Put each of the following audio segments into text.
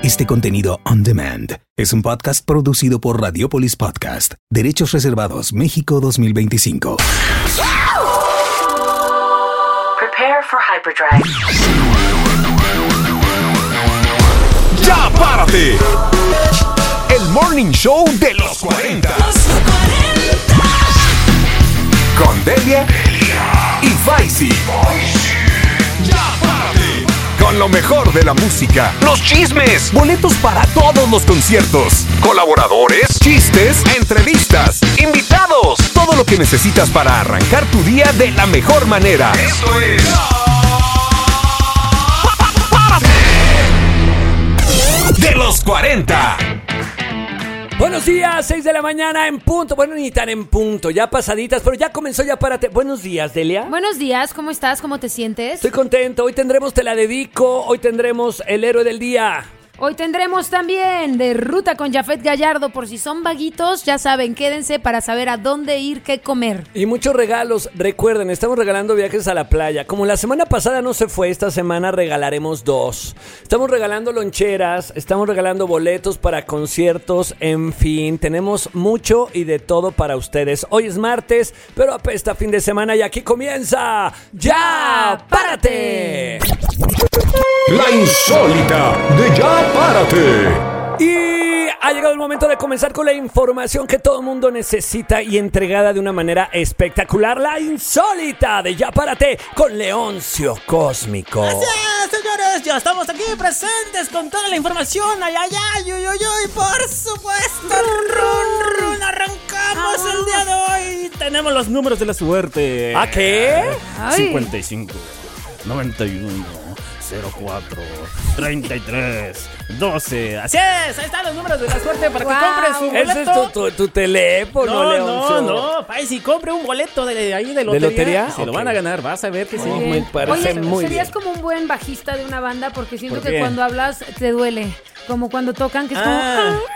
Este contenido on demand es un podcast producido por Radiopolis Podcast. Derechos reservados México 2025. Prepare for hyperdrive. ¡Ya párate! El morning show de los 40. Con Delia y Faisy. ¡Ya párate! Con lo mejor de la música, los chismes, boletos para todos los conciertos, colaboradores, chistes, entrevistas, invitados, todo lo que necesitas para arrancar tu día de la mejor manera. Esto es de los 40. Buenos días, 6 de la mañana en punto. Bueno, ni tan en punto, ya pasaditas, pero ya comenzó, ya párate. Buenos días, Delia. Buenos días, ¿cómo estás? ¿Cómo te sientes? Estoy contento, hoy tendremos Te la dedico, hoy tendremos el héroe del día. Hoy tendremos también de ruta con Jafet Gallardo. Por si son vaguitos, ya saben, quédense para saber a dónde ir, qué comer. Y muchos regalos, recuerden, estamos regalando viajes a la playa. Como la semana pasada no se fue, esta semana regalaremos 2. Estamos regalando loncheras, estamos regalando boletos para conciertos, en fin, tenemos mucho y de todo para ustedes. Hoy es martes, pero apesta fin de semana y aquí comienza ¡Ya Párate! La insólita de Ya Párate. Y ha llegado el momento de comenzar con la información que todo el mundo necesita y entregada de una manera espectacular. La insólita de Ya Párate con Leoncio Cósmico. Gracias, señores, ya estamos aquí presentes con toda la información. Ay, ay, ay, uy, uy, uy, por supuesto. Run, arrancamos el día de hoy. Tenemos los números de la suerte. ¿A qué? 55, 91, 04, 33, 12. Así es, ahí están los números de la suerte para que compres su boleto. Ese es tu teléfono, Leoncio. No, si compre un boleto de ahí de lotería. ¿De lotería? Se lo van a ganar, vas a ver que sí. Me parece Oye, muy serías bien. como un buen bajista de una banda porque siento ¿Por que qué? cuando hablas te duele. Como cuando tocan, que es como...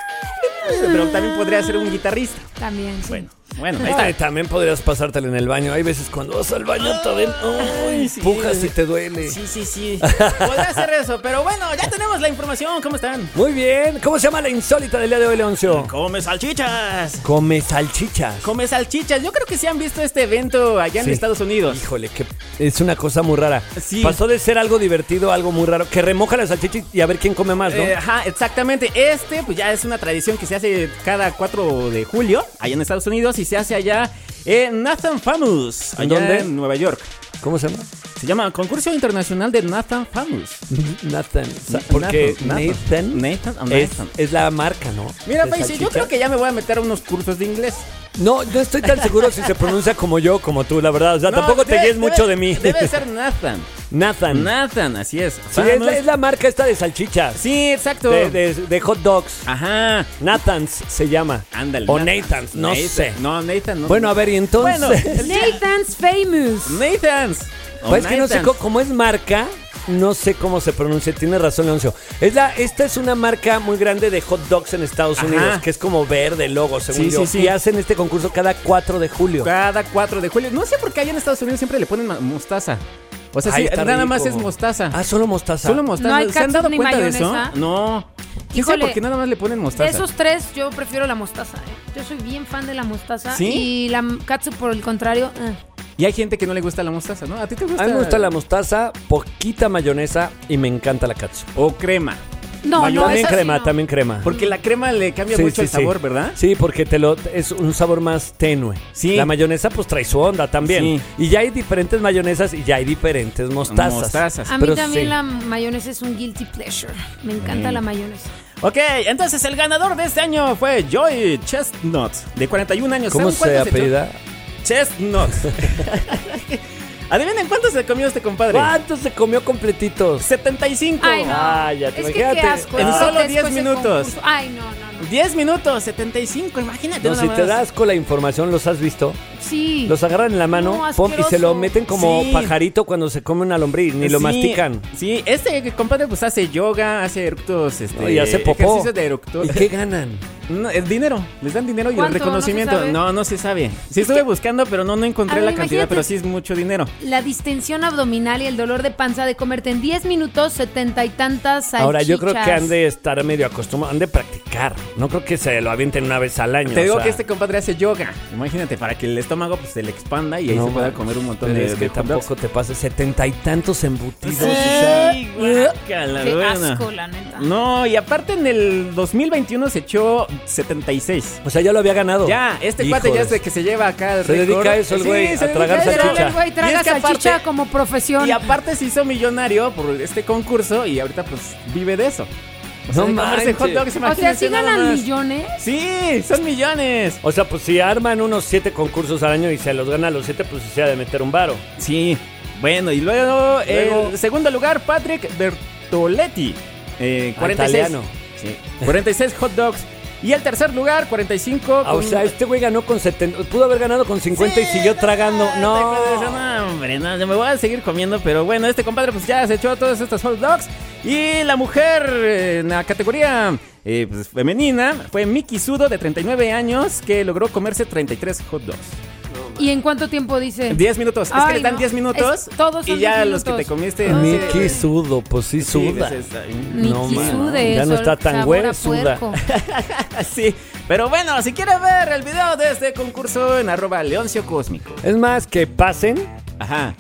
Pero también podría ser un guitarrista. También, sí. Bueno, ahí está. También podrías pasártelo en el baño. Hay veces cuando vas al baño también pujas y te duele. Sí. Podría ser eso, pero bueno, ya tenemos la información. ¿Cómo están? Muy bien. ¿Cómo se llama la insólita del día de hoy, Leoncio? Come salchichas. Come salchichas. Come salchichas. Yo creo que sí han visto este evento allá en Estados Unidos. Híjole, que es una cosa muy rara. Sí. Pasó de ser algo divertido a algo muy raro. Que remoja la salchicha y a ver quién come más, ¿no? Ajá, exactamente. Pues ya es una tradición que se hace cada 4 de julio allá en Estados Unidos y se hace allá en Nathan Famous. ¿En allá dónde? en Nueva York. ¿Cómo se llama? Se llama Concurso Internacional de Nathan Famous. Nathan. Porque Nathan. es la marca, ¿no? Mira, De Paisi, yo salchicha. creo que ya me voy a meter a unos cursos de inglés. No estoy tan seguro si se pronuncia como yo, como tú, la verdad. O sea, tampoco te guíes mucho de mí. Debe ser Nathan. Nathan. Así es. Sí, es la marca esta de salchichas. Sí, exacto. De hot dogs. Ajá. Nathan's se llama. Ándale. O Nathan's, no sé. No, Nathan no. Bueno, a ver, y entonces. Nathan's Famous. Nathan's. Pues es que no sé cómo es marca. No sé cómo se pronuncia, tiene razón, Leoncio. Esta es una marca muy grande de hot dogs en Estados Unidos, que es como verde el logo, según yo. Sí. Y hacen este concurso cada 4 de julio. Cada 4 de julio. No sé por qué allá en Estados Unidos siempre le ponen mostaza. O sea, Ay, sí, está nada rico. más es mostaza. Ah, solo mostaza. Solo mostaza. ¿No hay ¿Se han catsup dado ni cuenta de eso? mayonesa? No. ¿Quién sabe por qué nada más le ponen De mostaza? esos 3, yo prefiero la mostaza. Yo soy bien fan de la mostaza. ¿Sí? Y la catsup, por el contrario... Y hay gente que no le gusta la mostaza, ¿no? ¿A ti te gusta? A mí me gusta la mostaza, poquita mayonesa y me encanta la catsup. O crema. No, También esa sí crema, no. también crema. Porque la crema le cambia mucho el sabor, ¿verdad? Sí, porque es un sabor más tenue. Sí. La mayonesa pues trae su onda también. Sí. Y ya hay diferentes mayonesas y ya hay diferentes mostazas. A mí Pero también sí. la mayonesa es un guilty pleasure. Me encanta la mayonesa. Ok, entonces el ganador de este año fue Joy Chestnut, de 41 años. ¿Cómo ¿Saben se cuántos apellida? Chestnut. Adivinen cuántos se comió este compadre. ¿Cuántos se comió completitos? 75. Ay, no. Ah, ya te Es que imagínate. qué asco. En es solo grotesco 10 ese minutos. concurso. Ay, no. 10 minutos, 75, imagínate. No, nada si te más. das con la información, ¿los has visto? Sí. Los agarran en la mano No, pum, y se lo asqueroso. meten como Sí. pajarito cuando se come una lombriz, ni lo Sí, mastican. Sí, este compadre pues hace yoga, hace eructos, No, y hace popó. ejercicios de eructos. ¿Y qué ganan? No, el dinero, les dan dinero y el ¿Cuánto? reconocimiento. ¿No se sabe? No se sabe. Sí estuve buscando, pero no encontré A ver, la cantidad, imagínate. pero sí es mucho dinero. La distensión abdominal y el dolor de panza de comerte en 10 minutos 70 y tantas salchichas. Ahora, yo creo que han de estar medio acostumbrados, han de practicar. No creo que se lo avienten una vez al año. Te digo o sea, que este compadre hace yoga. Imagínate, para que el estómago pues se le expanda y ahí no se pueda manches, comer un montón pero de es que hot dogs. tampoco te pases 70 y tantos embutidos. o sea, Sí, guácala, Qué bueno. asco, la neta. No, y aparte en el 2021 se echó 76. o sea, ya lo había ganado. Ya, este cuate ya es de que se lleva acá el Se récord. dedica a eso el güey, se a tragar dedica Literal, salchicha. el güey Y traga es que salchicha aparte- como profesión. Y aparte se hizo millonario por este concurso y ahorita pues vive de eso. O sea, No de comerse manches. hot dogs, O sea, imagínense ¿sí nada ganan más. millones? Sí, son millones. O sea, pues si arman unos 7 concursos al año y se los gana a los 7, pues se ha de meter un varo. Sí. Bueno, y luego, Luego- el segundo lugar, Patrick Bertoletti. 46. Italiano. Sí, 46 hot dogs. Y el tercer lugar, 45. Ah, o sea, este güey ganó con 70. Pudo haber ganado con 50 y siguió tragando. No. No, hombre, no, me voy a seguir comiendo, pero bueno, este compadre pues ya se echó todos estos hot dogs. Y la mujer en la categoría pues, femenina fue Miki Sudo, de 39 años, que logró comerse 33 hot dogs. ¿Y en cuánto tiempo dice? 10 minutos. Es Ay, que le dan no. 10 minutos. Todos son y ya 10 los que te minutos. comiste. Miki sudo, pues sí suda. No, Miki mano, sude, ya no eso, está tan sabor a huesuda. puerco. Sí, pero bueno, si quieren ver el video de este concurso en @Leoncio Cósmico. Es más, que pasen, Ajá.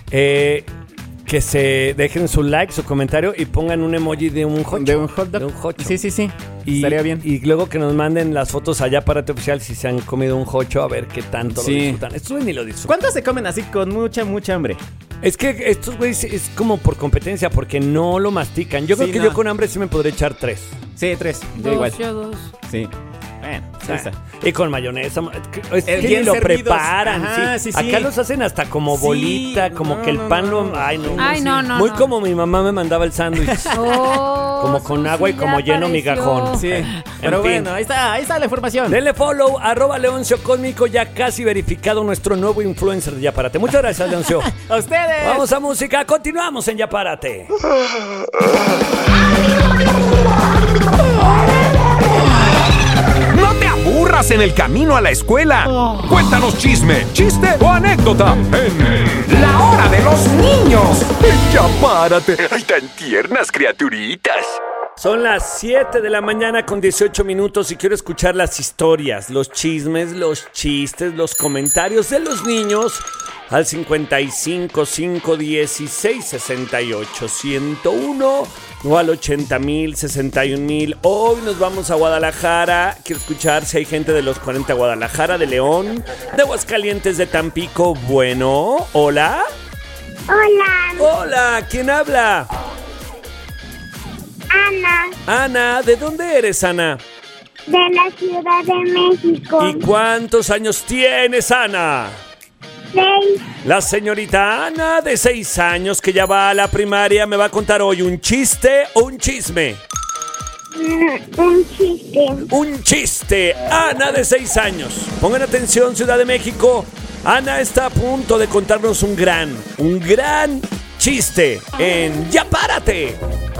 que se dejen su like, su comentario y pongan un emoji de un hocho. De un hot dog. De un hocho. Sí, sí, sí. Y, Estaría bien. Y luego que nos manden las fotos allá para Te Oficial si se han comido un hocho, a ver qué tanto Sí. lo disfrutan. Esto ni lo disfrutan. ¿Cuántos se comen así con mucha hambre? Es que estos güeyes es como por competencia, porque no lo mastican. Yo Sí, creo que no. yo con hambre sí me podría echar 3. Sí, 3. Yo Dos, igual. yo dos. Sí. Bueno, sí está. Y con mayonesa. Es que bien ni lo servidos. preparan. Ajá, sí. sí, sí. Acá los hacen hasta como Sí, bolita, como no, que el no, pan no. lo. Ay, no. Ay, no, no, Muy no. como mi mamá me mandaba el sándwich. Oh, Como con agua y ya como lleno mi apareció. gajón. Sí. Pero fin. bueno, ahí está la información. Denle follow, @Leoncio Cósmico, ya casi verificado nuestro nuevo influencer de Ya Párate. Muchas gracias, Leoncio. A ustedes. Vamos a música, continuamos en Ya Párate. No te aburras en el camino a la escuela. Cuéntanos chisme, chiste o anécdota en La Hora de los Niños. Ya párate. Ay, tan tiernas criaturitas. Son las 7 de la mañana con 18 minutos y quiero escuchar las historias, los chismes, los chistes, los comentarios de los niños al 55 516 68 101 o al 80,000 61,000. Hoy nos vamos a Guadalajara. Quiero escuchar si hay gente de los 40 Guadalajara, de León, de Aguascalientes, de Tampico. Bueno, hola. Hola, Hola, ¿quién habla? Ana, Ana, ¿de dónde eres, Ana? de la Ciudad de México. ¿Y cuántos años tienes, Ana? 6. La señorita Ana, de 6 años, que ya va a la primaria, me va a contar hoy un chiste o un chisme. Un chiste. Un chiste. Ana, de 6 años. Pongan atención, Ciudad de México. Ana está a punto de contarnos un gran chiste en Ya Párate.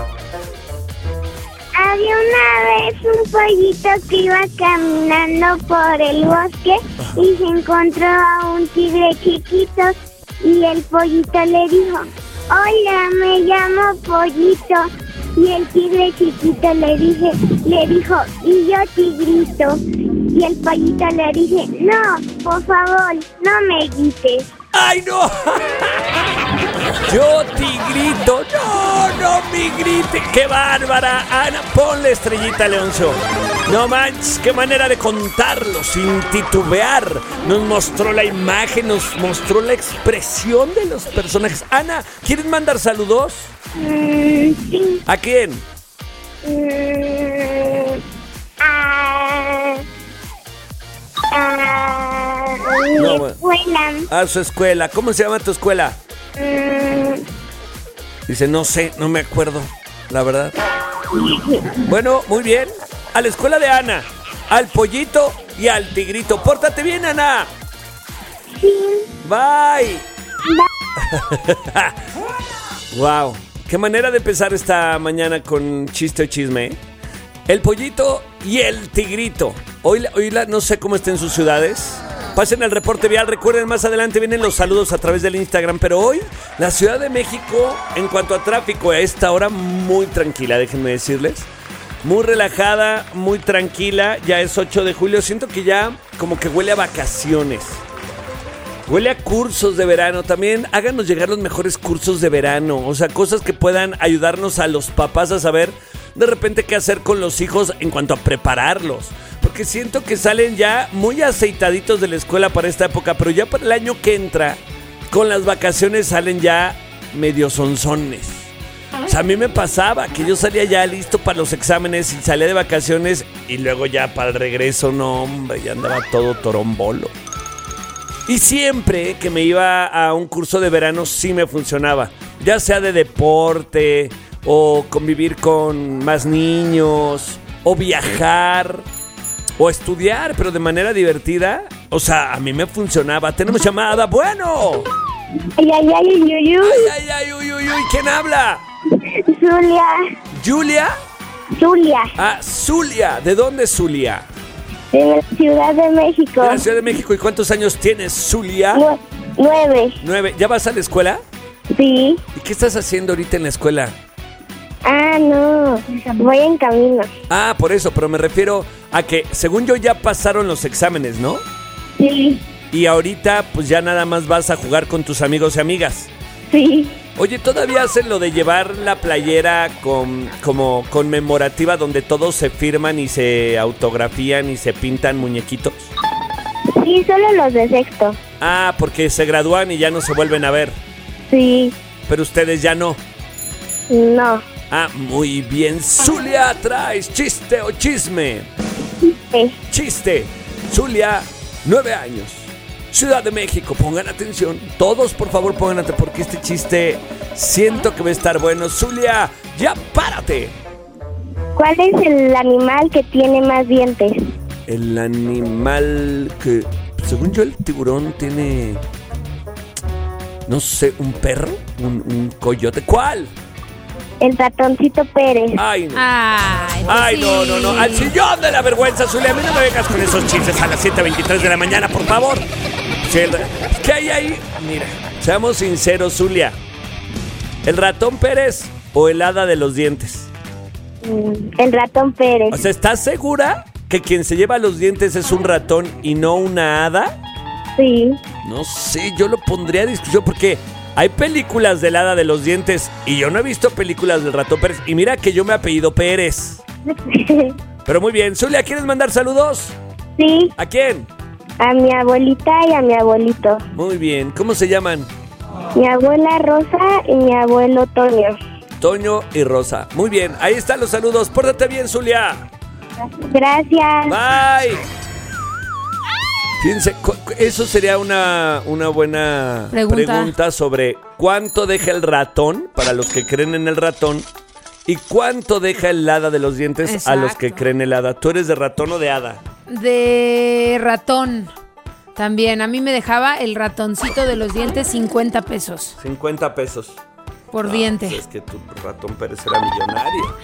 Había una vez un pollito que iba caminando por el bosque y se encontró a un tigre chiquito y el pollito le dijo: hola, me llamo Pollito. Y el tigre chiquito le dijo: y yo, Tigrito. Y el pollito le dice: no, por favor, no me grites. ¡Ay, no! Yo, Tigrito. No me grite. ¡Qué bárbara! Ana, ponle estrellita, Leoncio. No manches, qué manera de contarlo sin titubear. Nos mostró la imagen, nos mostró la expresión de los personajes. Ana, ¿quieres mandar saludos? Sí. ¿A quién? Mi No, bueno. escuela. A su escuela. ¿Cómo se llama tu escuela? Dice, no sé, no me acuerdo, la verdad. Bueno, muy bien. A la escuela de Ana, al pollito y al tigrito. Pórtate bien, Ana. Sí. Bye. Wow, qué manera de empezar esta mañana con chiste o chisme. El pollito y el tigrito. Hoy no sé cómo está en sus ciudades. Pasen el reporte vial. Recuerden, más adelante vienen los saludos a través del Instagram. Pero hoy, la Ciudad de México, en cuanto a tráfico, a esta hora muy tranquila, déjenme decirles. Muy relajada, muy tranquila. Ya es 8 de julio. Siento que ya como que huele a vacaciones. Huele a cursos de verano. También háganos llegar los mejores cursos de verano. O sea, cosas que puedan ayudarnos a los papás a saber de repente qué hacer con los hijos en cuanto a prepararlos. Porque siento que salen ya muy aceitaditos de la escuela para esta época. Pero ya para el año que entra, con las vacaciones salen ya medio sonzones. O sea, a mí me pasaba que yo salía ya listo para los exámenes y salía de vacaciones. Y luego ya para el regreso, no hombre, ya andaba todo torombolo. Y siempre que me iba a un curso de verano sí me funcionaba. Ya sea de deporte, o convivir con más niños, o viajar, o estudiar, pero de manera divertida. O sea, a mí me funcionaba. Tenemos llamada, bueno. Ay, ay, ay, uy, uy, uy. Ay, ay, ay, uy, uy, uy. ¿Quién habla? Zulia. ¿Julia? Zulia. Ah, Zulia. ¿De dónde es Zulia? De la Ciudad de México. De la Ciudad de México. ¿Y cuántos años tienes, Zulia? 9. 9. ¿Ya vas a la escuela? Sí. ¿Y qué estás haciendo ahorita en la escuela? Ah, no. Voy en camino. Ah, por eso, pero me refiero a que, según yo, ya pasaron los exámenes, ¿no? Sí. Y ahorita, pues ya nada más vas a jugar con tus amigos y amigas. Sí. Oye, ¿todavía hacen lo de llevar la playera como conmemorativa donde todos se firman y se autografían y se pintan muñequitos? Sí, solo los de sexto. Ah, porque se gradúan y ya no se vuelven a ver. Sí. Pero ustedes ya no. No. Ah, muy bien. Zulia, ¿traes chiste o chisme? Sí. Chiste. Zulia, 9 años. Ciudad de México, pongan atención. Todos, por favor, pongan atención, porque este chiste siento que va a estar bueno. Zulia, ya párate. ¿Cuál es el animal que tiene más dientes? El animal que, según yo, el tiburón tiene, no sé, un perro, un coyote. ¿Cuál? El ratoncito Pérez. Ay, no. Ay, No. Al sillón de la vergüenza, Zulia. A mí no me vengas con esos chistes a las 7:23 de la mañana, por favor. ¿Qué hay ahí? Mira, seamos sinceros, Zulia. ¿El ratón Pérez o el hada de los dientes? El ratón Pérez. O sea, ¿estás segura que quien se lleva los dientes es un ratón y no una hada? Sí. No sé, yo lo pondría a discusión porque hay películas del hada de los dientes y yo no he visto películas del ratón Pérez. Y mira que yo me apellido Pérez. Pero muy bien. Zulia, ¿quieres mandar saludos? Sí. ¿A quién? A mi abuelita y a mi abuelito. Muy bien. ¿Cómo se llaman? Mi abuela Rosa y mi abuelo Toño. Toño y Rosa. Muy bien. Ahí están los saludos. Pórtate bien, Zulia. Gracias. Bye. Fíjense, eso sería una buena pregunta sobre cuánto deja el ratón, para los que creen en el ratón, y cuánto deja el hada de los dientes. Exacto. A los que creen el hada. ¿Tú eres de ratón o de hada? De ratón. También, a mí me dejaba el ratoncito de los dientes 50 pesos. 50 pesos. Por diente. Pues es que tu ratón Pérez era millonario.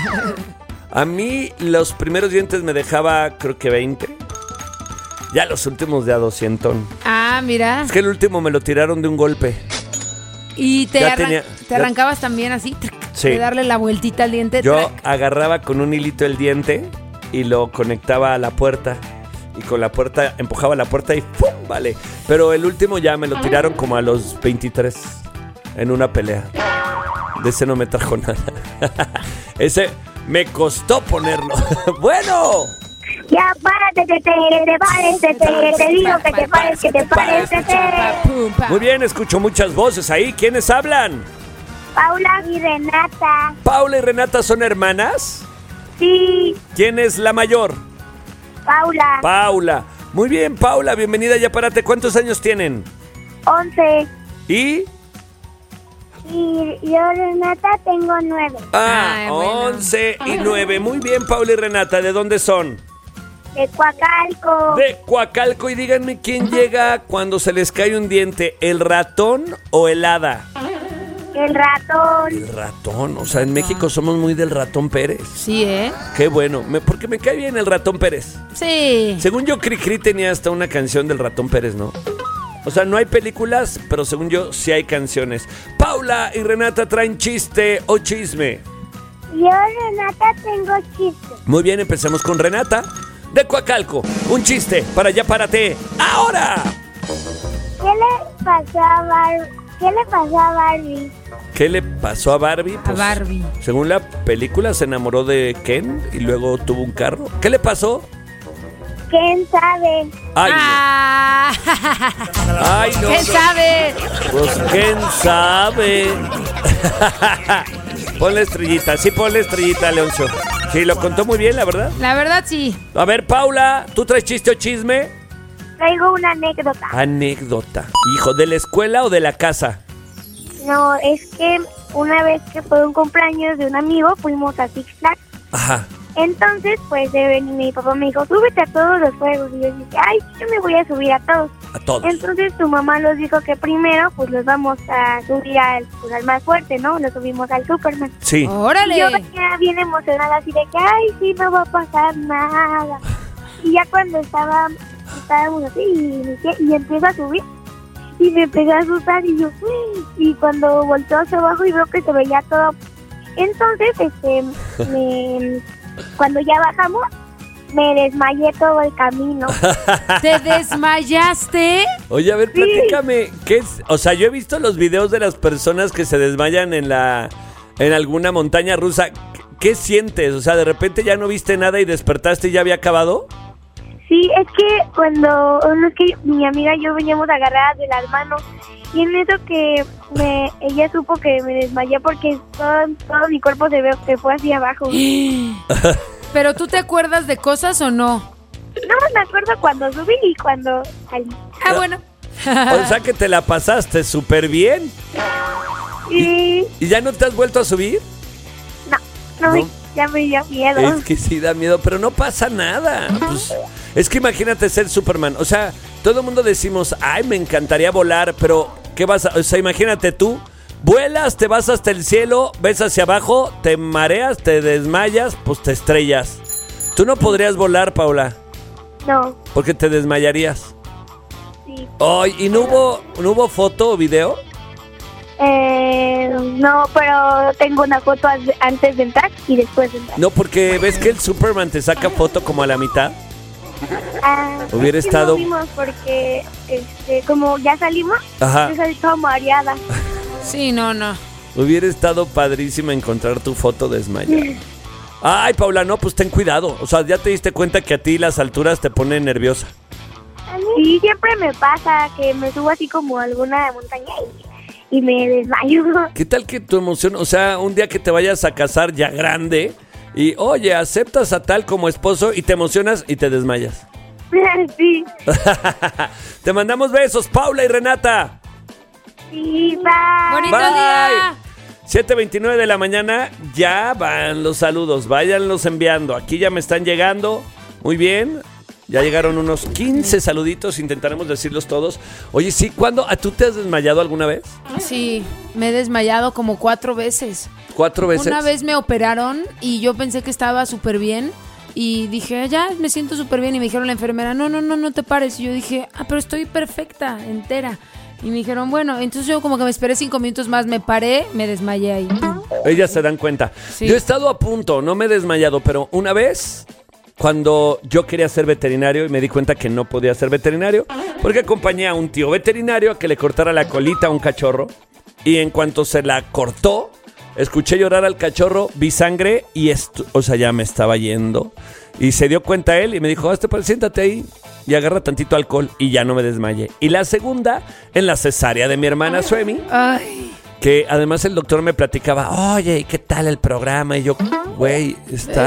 A mí los primeros dientes me dejaba, creo que 20. Ya los últimos de a 200. Ah, mira. Es que el último me lo tiraron de un golpe. ¿Y te arrancabas también así? Sí. De darle la vueltita al diente. Yo agarraba con un hilito el diente y lo conectaba a la puerta. Y con la puerta, empujaba la puerta y ¡pum! Vale. Pero el último ya me lo tiraron como a los 23 en una pelea. De ese no me trajo nada. Ese me costó ponerlo. Bueno. Ya párate, que te pares, te digo que te pares. Muy bien, escucho muchas voces ahí. ¿Quiénes hablan? Paula y Renata. ¿Paula y Renata son hermanas? Sí. ¿Quién es la mayor? Paula. Paula. Muy bien, Paula, bienvenida, ya párate. ¿Cuántos años tienen? 11. ¿Y? Y yo, Renata, tengo 9. Ah, bueno. 11 y 9. Muy bien, Paula y Renata, ¿de dónde son? De Coacalco. De Coacalco. Y díganme quién llega cuando se les cae un diente, ¿el ratón o el hada? El ratón. El ratón, o sea, en México somos muy del ratón Pérez. Sí, ¿eh? Qué bueno, porque me cae bien el ratón Pérez. Sí. Según yo, Cricri tenía hasta una canción del ratón Pérez, ¿no? O sea, no hay películas, pero según yo, sí hay canciones. Paula y Renata traen chiste o chisme. Yo, Renata, tengo chistes. Muy bien, empecemos con Renata de Coacalco. Un chiste para allá, párate. ¡Ahora! ¿Qué le pasó a Barbie? ¿Qué le pasó a Barbie? A Barbie. Según la película, se enamoró de Ken y luego tuvo un carro. ¿Qué le pasó? ¿Quién sabe? Ay, no. Ah. Ay, no. ¿Quién sabe? Pues, ¿quién sabe? Ponle estrellita. Sí, ponle estrellita, Leoncio. Sí, lo contó muy bien, la verdad. La verdad, sí. A ver, Paula, ¿tú traes chiste o chisme? Traigo una anécdota. Anécdota. Hijo, ¿de la escuela o de la casa? No, es que una vez que fue un cumpleaños de un amigo, fuimos a Six Flags. Ajá. Entonces, pues, mi papá me dijo, súbete a todos los juegos. Y yo dije, ay, yo me voy a subir a todos. A todos. Entonces, tu mamá nos dijo que primero, pues, los vamos a subir al más fuerte, ¿no? Los subimos al Superman. Sí. ¡Órale! Y yo venía bien emocionada, así de que, ay, sí, no va a pasar nada. Y ya cuando estábamos así, y empiezo a subir, y me empecé a asustar, y yo, y cuando volteó hacia abajo y veo que se veía todo. Entonces, cuando ya bajamos, me desmayé todo el camino. ¿Te desmayaste? Oye, a ver, platícame, ¿qué es? O sea, yo he visto los videos de las personas que se desmayan en alguna montaña rusa. ¿Qué sientes? O sea, ¿de repente ya no viste nada y despertaste y ya había acabado? Sí, es que mi amiga y yo veníamos agarradas de las manos, y en eso que ella supo que me desmayé porque todo mi cuerpo se fue hacia abajo. ¿Pero tú te acuerdas de cosas o no? No me acuerdo cuando subí y cuando salí. Ah, bueno. O sea que te la pasaste súper bien. Sí. ¿Y ya no te has vuelto a subir? No. ¿No? Ya me dio miedo. Es que sí da miedo, pero no pasa nada. Pues, es que imagínate ser Superman. O sea, todo el mundo decimos, ay, me encantaría volar, pero ¿qué vas a...? O sea, imagínate tú, vuelas, te vas hasta el cielo, ves hacia abajo, te mareas, te desmayas, pues te estrellas. ¿Tú no podrías volar, Paula? No. Porque te desmayarías. Sí. Ay, ¿y no hubo foto o video? No, pero tengo una foto antes de entrar y después de entrar. No, porque ves que el Superman te saca foto como a la mitad. Hubiera sí, estado... No vimos porque, como ya salimos, Ajá. yo salí toda mareada. Sí, no. Hubiera estado padrísimo encontrar tu foto desmayada. Ay, Paula, no, pues ten cuidado. O sea, ya te diste cuenta que a ti las alturas te ponen nerviosa. Sí, siempre me pasa que me subo así como a alguna montaña y me desmayo. ¿Qué tal que tu emoción, o sea, un día que te vayas a casar ya grande y, oye, aceptas a tal como esposo y te emocionas y te desmayas? Sí. Te mandamos besos, Paula y Renata. Sí, bye. ¡Bonito Bye. día! 7:29 de la mañana, ya van los saludos, váyanlos enviando. Aquí ya me están llegando, muy bien. Ya llegaron unos 15 saluditos, intentaremos decirlos todos. Oye, sí, ¿cuándo? ¿Tú te has desmayado alguna vez? Sí, me he desmayado como 4 veces. ¿4 veces? Una vez me operaron y yo pensé que estaba súper bien. Y dije, ya, me siento súper bien. Y me dijeron la enfermera, no te pares. Y yo dije, pero estoy perfecta, entera. Y me dijeron, bueno, entonces yo como que me esperé 5 minutos más. Me paré, me desmayé ahí. Ellas se dan cuenta. Sí. Yo he estado a punto, no me he desmayado, pero una vez... Cuando yo quería ser veterinario y me di cuenta que no podía ser veterinario porque acompañé a un tío veterinario a que le cortara la colita a un cachorro y en cuanto se la cortó, escuché llorar al cachorro, vi sangre y ya me estaba yendo y se dio cuenta él y me dijo, siéntate ahí y agarra tantito alcohol y ya no me desmayé. Y la segunda, en la cesárea de mi hermana Suemi, que además el doctor me platicaba, oye, ¿qué tal el programa? Y yo, güey,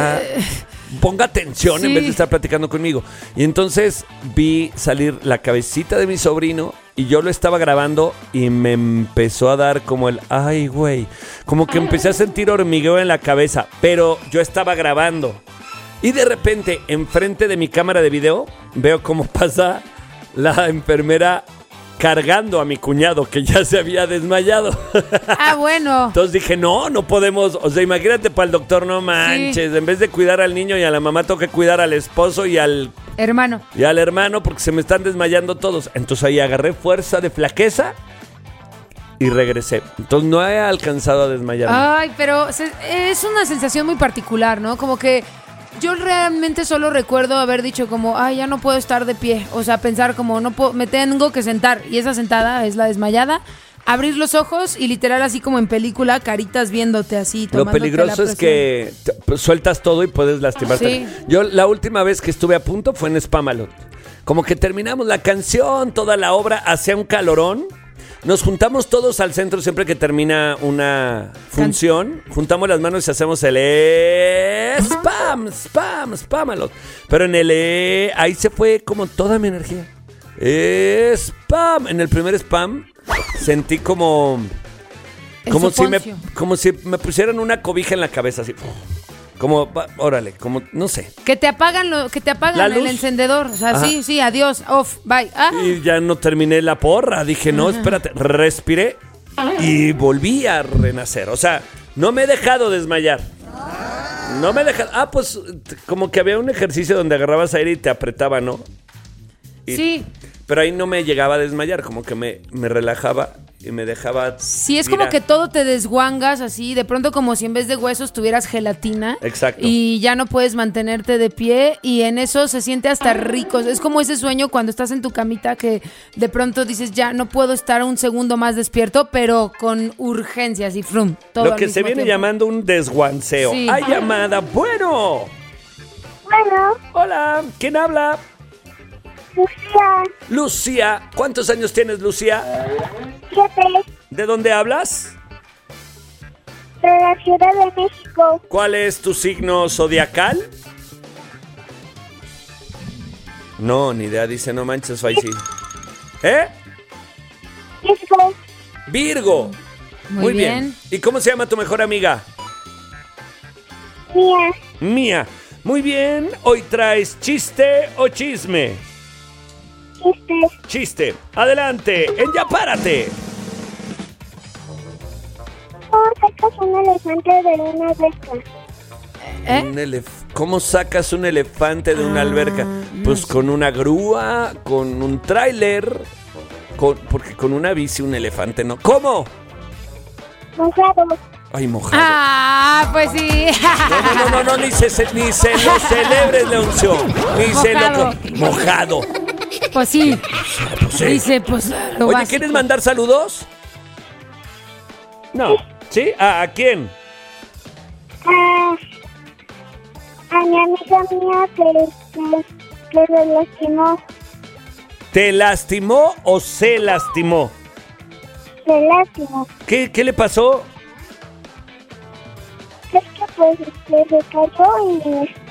ponga atención en vez de estar platicando conmigo. Y entonces vi salir la cabecita de mi sobrino y yo lo estaba grabando y me empezó a dar como ay, güey. Como que empecé a sentir hormigueo en la cabeza, pero yo estaba grabando. Y de repente, enfrente de mi cámara de video, veo cómo pasa la enfermera cargando a mi cuñado, que ya se había desmayado. Ah, bueno. Entonces dije, no podemos. O sea, imagínate para el doctor, no manches. En vez de cuidar al niño y a la mamá, tengo que cuidar al esposo y al hermano. Porque se me están desmayando todos. Entonces ahí agarré fuerza de flaqueza y regresé. Entonces no he alcanzado a desmayarme. Ay, pero es una sensación muy particular, ¿no? Como que yo realmente solo recuerdo haber dicho como, ay, ya no puedo estar de pie. O sea, pensar como, no puedo, me tengo que sentar. Y esa sentada es la desmayada. Abrir los ojos y literal así como en película, caritas viéndote así. Lo peligroso es que sueltas todo y puedes lastimarte. Sí. Yo la última vez que estuve a punto fue en Spamalot. Como que terminamos la canción, toda la obra, hacía un calorón. Nos juntamos todos al centro siempre que termina una función. Juntamos las manos y hacemos el Spamalot. Pero en el ahí se fue como toda mi energía. Spam. En el primer spam sentí como si me pusieran una cobija en la cabeza así. Como, órale, como, no sé. Que te apagan el encendedor. O sea, Ajá. sí, adiós, off, bye. Ah. Y ya no terminé la porra. Dije, no, espérate, respiré y volví a renacer. O sea, no me he dejado desmayar. No me he dejado. Ah, pues como que había un ejercicio donde agarrabas aire y te apretaba, ¿no? Sí. Pero ahí no me llegaba a desmayar, como que me relajaba y me dejaba. Sí, es como que todo te desguangas así, de pronto como si en vez de huesos tuvieras gelatina. Exacto. Y ya no puedes mantenerte de pie y en eso se siente hasta rico. Es como ese sueño cuando estás en tu camita que de pronto dices, ya no puedo estar un segundo más despierto, pero con urgencia, así, frum. Todo lo que se viene llamando un desguanceo. Sí. ¡Hay llamada! ¡Bueno! Bueno, Hola, ¿quién habla? Lucía, ¿cuántos años tienes, Lucía? 7 ¿De dónde hablas? de la Ciudad de México. ¿Cuál es tu signo zodiacal? No, ni idea, dice, no manches, Faisy. ¿Eh? México. Virgo. Muy bien. ¿Y cómo se llama tu mejor amiga? Mía. Mía. Muy bien, ¿hoy traes chiste o chisme? Chiste. Adelante, en Ya Párate. ¿Cómo sacas un elefante de una alberca? ¿Cómo sacas un elefante de una alberca? Pues con una grúa, con un tráiler, porque con una bici un elefante no. ¿Cómo? Mojado. Ay, mojado. Ah, pues sí. No, ni se lo celebres, Leoncio. Mojado. Pues sí. Pues sí. Dice, pues lo Oye, básico. ¿quieres mandar saludos? No. ¿Sí? ¿A quién? A mi amiga mía que se lastimó. ¿Te lastimó o se lastimó? Se lastimó. ¿Qué le pasó? Es que pues se cayó y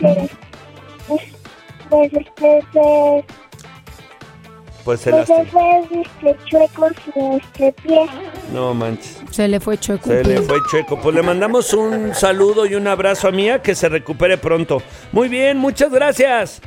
Pues se se lastimó. fue chueco su pie. No manches. Se le fue chueco. Se le fue chueco. Pues le mandamos un saludo y un abrazo a Mía, que se recupere pronto. Muy bien, muchas gracias.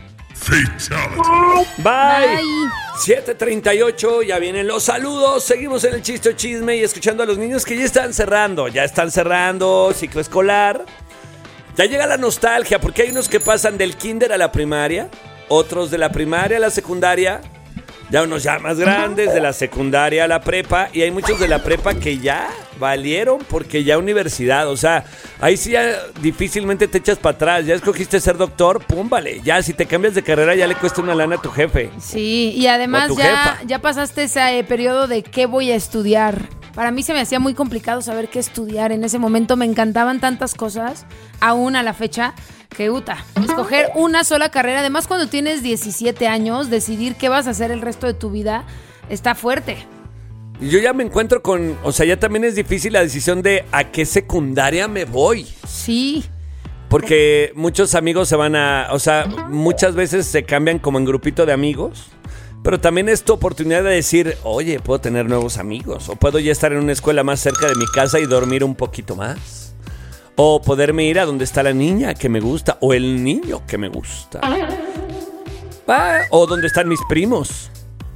Bye. 7:38, ya vienen los saludos. Seguimos en el chiste o chisme y escuchando a los niños que ya están cerrando ciclo escolar. Ya llega la nostalgia, porque hay unos que pasan del kinder a la primaria, otros de la primaria a la secundaria, ya unos ya más grandes, de la secundaria a la prepa, y hay muchos de la prepa que ya valieron porque ya universidad, o sea, ahí sí ya difícilmente te echas para atrás. Ya escogiste ser doctor, pum, vale, ya si te cambias de carrera ya le cuesta una lana a tu jefe. Sí, y además O a tu jefa. ya pasaste ese periodo de qué voy a estudiar. Para mí se me hacía muy complicado saber qué estudiar. En ese momento me encantaban tantas cosas, aún a la fecha, que escoger una sola carrera. Además, cuando tienes 17 años, decidir qué vas a hacer el resto de tu vida está fuerte. Y yo ya me encuentro con, o sea, ya también es difícil la decisión de a qué secundaria me voy. Sí. Porque muchos amigos se van o sea, muchas veces se cambian como en grupito de amigos. Pero también es tu oportunidad de decir, oye, puedo tener nuevos amigos. O puedo ya estar en una escuela más cerca de mi casa y dormir un poquito más. O poderme ir a donde está la niña que me gusta. O el niño que me gusta. O donde están mis primos.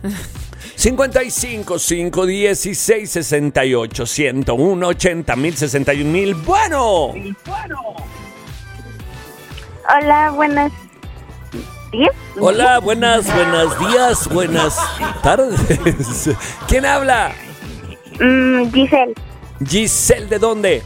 55 516 68 101 80 1061 1000. Bueno. Hola, buenas días. Hola, buenos días, buenas tardes. ¿Quién habla? Giselle, Giselle, ¿de dónde?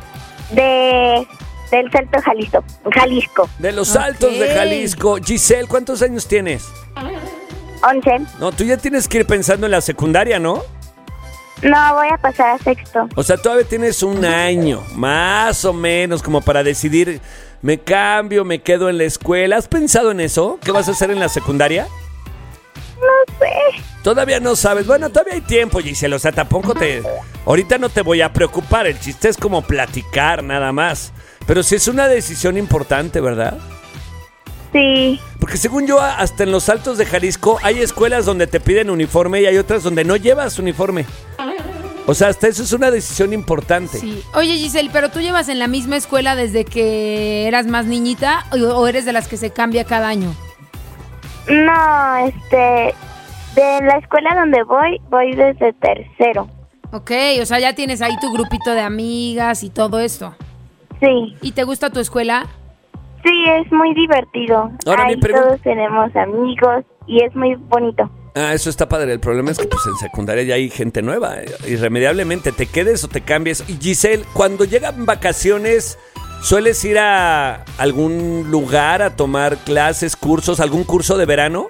del Salto Jalisco. De los Altos de Jalisco. Giselle, ¿cuántos años tienes? 11. No, tú ya tienes que ir pensando en la secundaria, ¿no? No, voy a pasar a sexto. O sea, todavía tienes un año, más o menos, como para decidir, me cambio, me quedo en la escuela. ¿Has pensado en eso? ¿Qué vas a hacer en la secundaria? No sé. Todavía no sabes. Bueno, todavía hay tiempo, Giselle. O sea, tampoco ahorita no te voy a preocupar. El chiste es como platicar, nada más. Pero sí es una decisión importante, ¿verdad? Sí. Porque según yo, hasta en los Altos de Jalisco hay escuelas donde te piden uniforme y hay otras donde no llevas uniforme. O sea, hasta eso es una decisión importante. Sí. Oye, Giselle, ¿pero tú llevas en la misma escuela desde que eras más niñita o eres de las que se cambia cada año? No, de la escuela donde voy desde tercero. Ok, o sea, ya tienes ahí tu grupito de amigas y todo esto. Sí. ¿Y te gusta tu escuela? Sí, es muy divertido. Ahora ahí todos tenemos amigos y es muy bonito. Ah, eso está padre. El problema es que pues en secundaria ya hay gente nueva. Irremediablemente, te quedes o te cambies. Y Giselle, cuando llegan vacaciones, ¿sueles ir a algún lugar a tomar clases, cursos, algún curso de verano?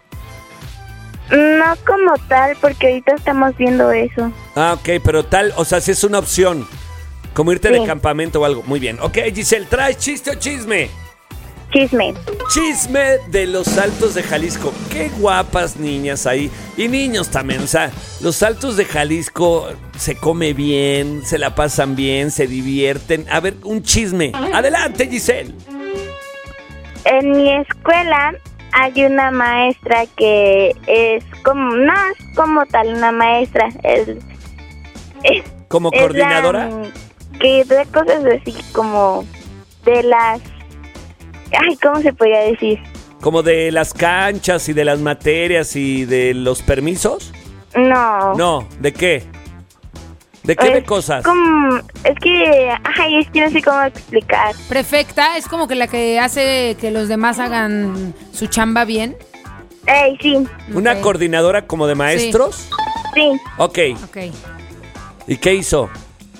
No como tal, porque ahorita estamos viendo eso. Ah, ok, pero tal, o sea, si es una opción, como irte de campamento o algo. Muy bien. Ok, Giselle, ¿traes chiste o chisme? Chisme. Chisme de los Altos de Jalisco. Qué guapas niñas ahí. Y niños también. O sea, los Altos de Jalisco se come bien, se la pasan bien, se divierten. A ver, un chisme. Adelante, Giselle. En mi escuela hay una maestra que es como, no es como tal una maestra, es ¿Como es coordinadora? Que de cosas así como de las... Ay, ¿cómo se podría decir? ¿Como de las canchas y de las materias y de los permisos? No. No, ¿de qué? ¿De qué de cosas? Es que no sé cómo explicar. Prefecta es como que la que hace que los demás hagan su chamba bien. Sí. ¿Una Ok. coordinadora como de maestros? Sí. Ok. ¿Y qué hizo?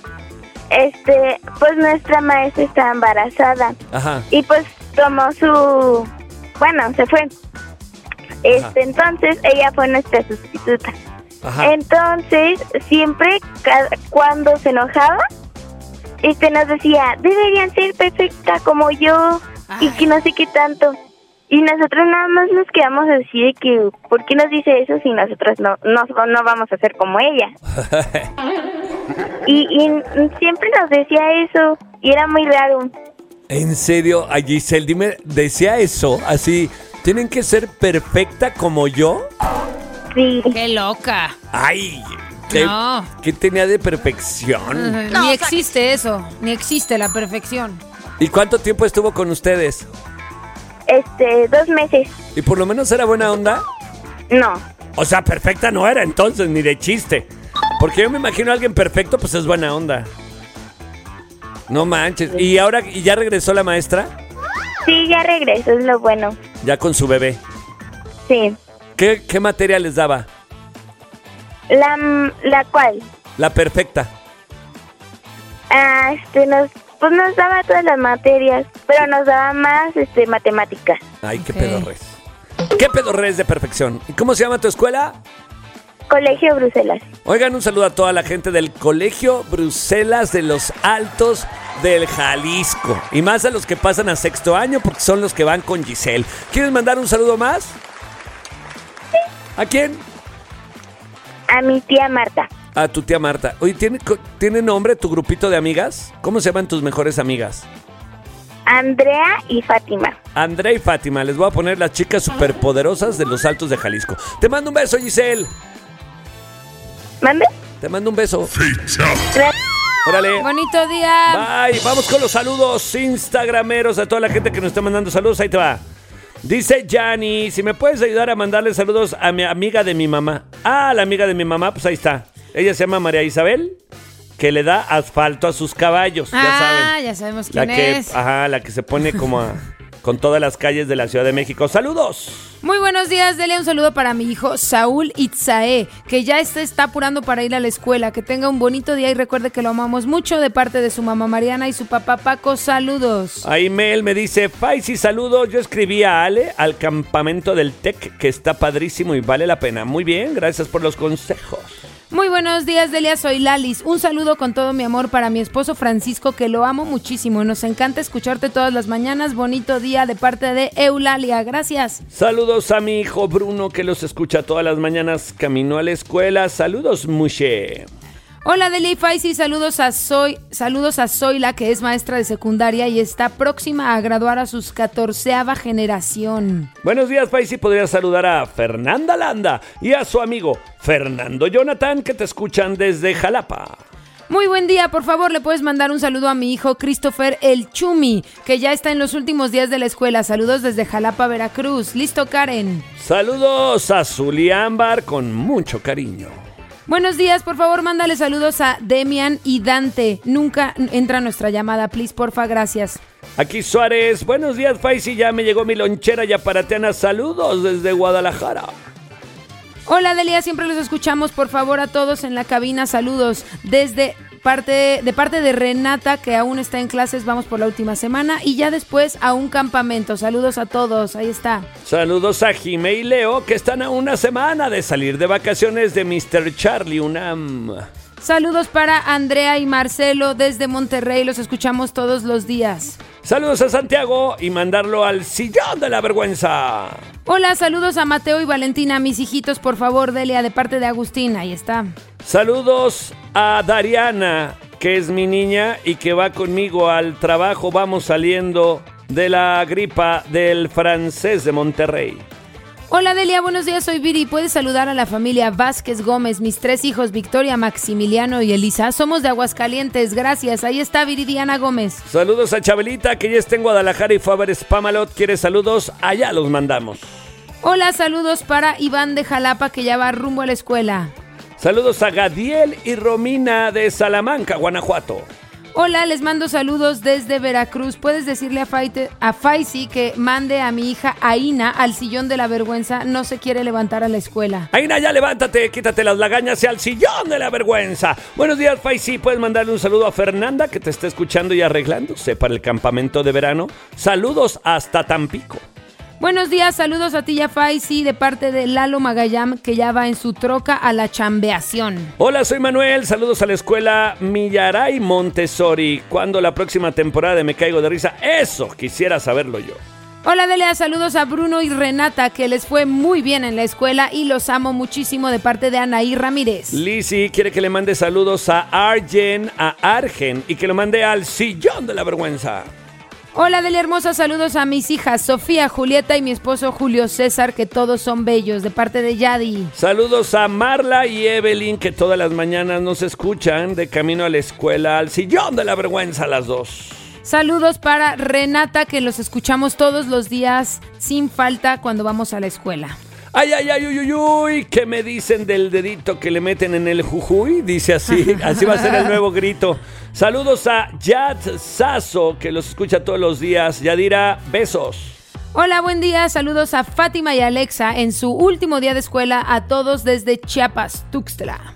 Pues nuestra maestra está embarazada. Ajá. Y pues tomó se fue. Entonces ella fue nuestra sustituta. Ajá. Entonces, siempre cuando se enojaba, nos decía, deberían ser perfecta como yo. Y que no sé qué tanto. Y nosotros nada más nos quedamos así de que, ¿por qué nos dice eso si nosotros no vamos a ser como ella? y siempre nos decía eso, y era muy raro. ¿En serio? Ay, Giselle, dime, ¿decía eso? Así, ¿tienen que ser perfecta como yo? Sí. ¡Qué loca! Ay, No. ¿qué tenía de perfección? Ni existe eso, ni existe la perfección. ¿Y cuánto tiempo estuvo con ustedes? 2 meses. ¿Y por lo menos era buena onda? No. O sea, perfecta no era entonces, ni de chiste. Porque yo me imagino a alguien perfecto, pues es buena onda. No manches. ¿Y ahora ya regresó la maestra? Sí, ya regresó, es lo bueno. Ya con su bebé. Sí. ¿Qué materia les daba? ¿La cual? La perfecta. Nos daba todas las materias, pero nos daba más matemáticas. Ay, qué pedorres. ¿Qué pedorres de perfección? ¿Y cómo se llama tu escuela? Colegio Bruselas. Oigan, un saludo a toda la gente del Colegio Bruselas de los Altos del Jalisco. Y más a los que pasan a sexto año, porque son los que van con Giselle. ¿Quieres mandar un saludo más? Sí. ¿A quién? A mi tía Marta. A tu tía Marta. Oye, ¿tiene nombre tu grupito de amigas? ¿Cómo se llaman tus mejores amigas? Andrea y Fátima. Andrea y Fátima. Les voy a poner las chicas superpoderosas de los Altos de Jalisco. Te mando un beso, Giselle. ¿Mande? Te mando un beso. Gracias. Órale. Bonito día. Bye. Vamos con los saludos instagrameros a toda la gente que nos está mandando saludos. Ahí te va. Dice Yanni, si me puedes ayudar a mandarle saludos a mi amiga de mi mamá. Ah, la amiga de mi mamá, pues ahí está. Ella se llama María Isabel, que le da asfalto a sus caballos. Ya saben. Ya sabemos quién es. La que se pone como con todas las calles de la Ciudad de México. ¡Saludos! Muy buenos días, Delia. Un saludo para mi hijo Saúl Itzae, que ya se está apurando para ir a la escuela. Que tenga un bonito día y recuerde que lo amamos mucho de parte de su mamá Mariana y su papá Paco. Saludos. Ahí Mel me dice, Faisy, saludos. Yo escribí a Ale al campamento del TEC, que está padrísimo y vale la pena. Muy bien, gracias por los consejos. Muy buenos días, Delia, soy Lalis. Un saludo con todo mi amor para mi esposo Francisco, que lo amo muchísimo. Nos encanta escucharte todas las mañanas. Bonito día de parte de Eulalia. Gracias. Saludos a mi hijo Bruno, que los escucha todas las mañanas camino a la escuela. Saludos, Mushe. Hola, Delia y Faisy, saludos a Zoila, que es maestra de secundaria y está próxima a graduar a sus 14ª generación. Buenos días, Faisy. Podrías saludar a Fernanda Landa y a su amigo Fernando Jonathan, que te escuchan desde Jalapa. Muy buen día, por favor, le puedes mandar un saludo a mi hijo Christopher El Chumi, que ya está en los últimos días de la escuela. Saludos desde Jalapa, Veracruz. Listo, Karen. Saludos a Zuli Ámbar con mucho cariño. Buenos días, por favor, mándale saludos a Demian y Dante. Nunca entra nuestra llamada, please, porfa, gracias. Aquí Suárez, buenos días, Faisy, ya me llegó mi lonchera yaparateana. Saludos desde Guadalajara. Hola, Delia, siempre los escuchamos, por favor, a todos en la cabina. Saludos de parte de Renata, que aún está en clases, vamos por la última semana, y ya después a un campamento. Saludos a todos, ahí está. Saludos a Jime y Leo, que están a una semana de salir de vacaciones de Mr. Charlie Unam. Saludos para Andrea y Marcelo desde Monterrey, los escuchamos todos los días. Saludos a Santiago y mandarlo al sillón de la vergüenza. Hola, saludos a Mateo y Valentina, mis hijitos, por favor, Delia, de parte de Agustín, ahí está. Saludos a Dariana, que es mi niña y que va conmigo al trabajo. Vamos saliendo de la gripa del francés de Monterrey. Hola, Delia, buenos días, soy Viri. ¿Puedes saludar a la familia Vázquez Gómez? Mis 3 hijos, Victoria, Maximiliano y Elisa. Somos de Aguascalientes, gracias. Ahí está Viridiana Gómez. Saludos a Chabelita, que ya está en Guadalajara y fue a ver Spamalot. ¿Quiere saludos? Allá los mandamos. Hola, saludos para Iván de Jalapa, que ya va rumbo a la escuela. Saludos a Gadiel y Romina de Salamanca, Guanajuato. Hola, les mando saludos desde Veracruz. ¿Puedes decirle a Faisy que mande a mi hija Aina al sillón de la vergüenza? No se quiere levantar a la escuela. Aina, ya levántate, quítate las lagañas y al sillón de la vergüenza. Buenos días, Faisy. ¿Puedes mandarle un saludo a Fernanda, que te está escuchando y arreglándose para el campamento de verano? Saludos hasta Tampico. Buenos días, saludos a ti y a Faisy de parte de Lalo Magallán, que ya va en su troca a la chambeación. Hola, soy Manuel, saludos a la escuela Millaray Montessori. ¿Cuándo la próxima temporada de Me Caigo de Risa? Eso, quisiera saberlo yo. Hola, Delia, saludos a Bruno y Renata, que les fue muy bien en la escuela y los amo muchísimo de parte de Anaí Ramírez. Lizzy quiere que le mande saludos a Argen y que lo mande al sillón de la vergüenza. Hola, Delia hermosa, saludos a mis hijas Sofía, Julieta y mi esposo Julio César, que todos son bellos, de parte de Yadi. Saludos a Marla y Evelyn, que todas las mañanas nos escuchan de camino a la escuela, al sillón de la vergüenza, las dos. Saludos para Renata, que los escuchamos todos los días sin falta cuando vamos a la escuela. Ay, ay, ay, uy, uy, uy, ¿qué me dicen del dedito que le meten en el jujuy? Dice así, así va a ser el nuevo grito. Saludos a Yad Sasso, que los escucha todos los días. Yadira, besos. Hola, buen día, saludos a Fátima y Alexa en su último día de escuela, a todos desde Chiapas, Tuxtla.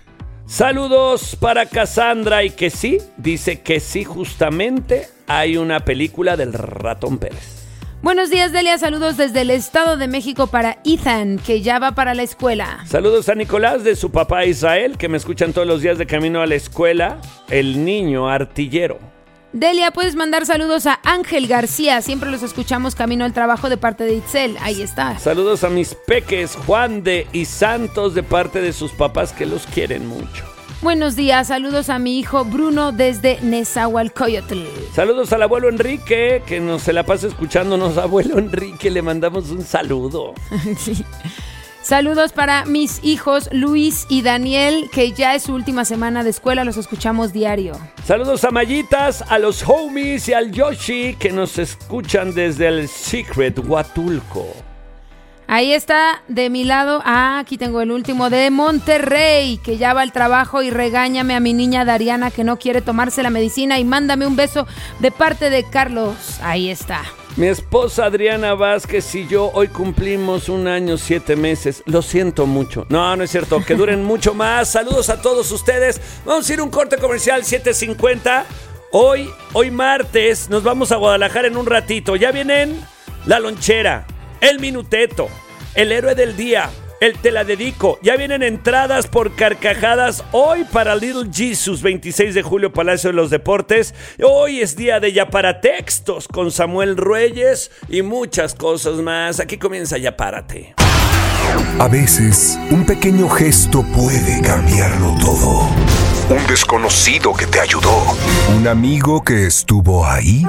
Saludos para Cassandra y que sí, dice que sí, justamente hay una película del Ratón Pérez. Buenos días, Delia, saludos desde el Estado de México para Ethan, que ya va para la escuela. Saludos a Nicolás de su papá Israel, que me escuchan todos los días de camino a la escuela, el niño artillero. Delia, puedes mandar saludos a Ángel García, siempre los escuchamos camino al trabajo de parte de Itzel, ahí está. Saludos a mis peques Juan de y Santos de parte de sus papás que los quieren mucho. Buenos días, saludos a mi hijo Bruno desde Nezahualcóyotl. Saludos al abuelo Enrique, que se la pasa escuchándonos. Abuelo Enrique, le mandamos un saludo. Sí. Saludos para mis hijos Luis y Daniel, que ya es su última semana de escuela, los escuchamos diario. Saludos a Mayitas, a los homies y al Yoshi que nos escuchan desde el Secret Huatulco. Ahí está de mi lado, aquí tengo el último de Monterrey, que ya va al trabajo y regáñame a mi niña Dariana que no quiere tomarse la medicina y mándame un beso de parte de Carlos. Ahí está. Mi esposa Adriana Vázquez y yo hoy cumplimos 1 año 7 meses. Lo siento mucho. No es cierto, que duren mucho más. Saludos a todos ustedes. Vamos a ir a un corte comercial 7:50. Hoy martes, nos vamos a Guadalajara en un ratito. Ya vienen La Lonchera, El Minuteto, El Héroe del Día, el Te la Dedico. Ya vienen entradas por carcajadas hoy para Little Jesus, 26 de julio, Palacio de los Deportes. Hoy es día de Ya para Textos con Samuel Reyes y muchas cosas más. Aquí comienza Ya Párate. A veces, un pequeño gesto puede cambiarlo todo. Un desconocido que te ayudó. Un amigo que estuvo ahí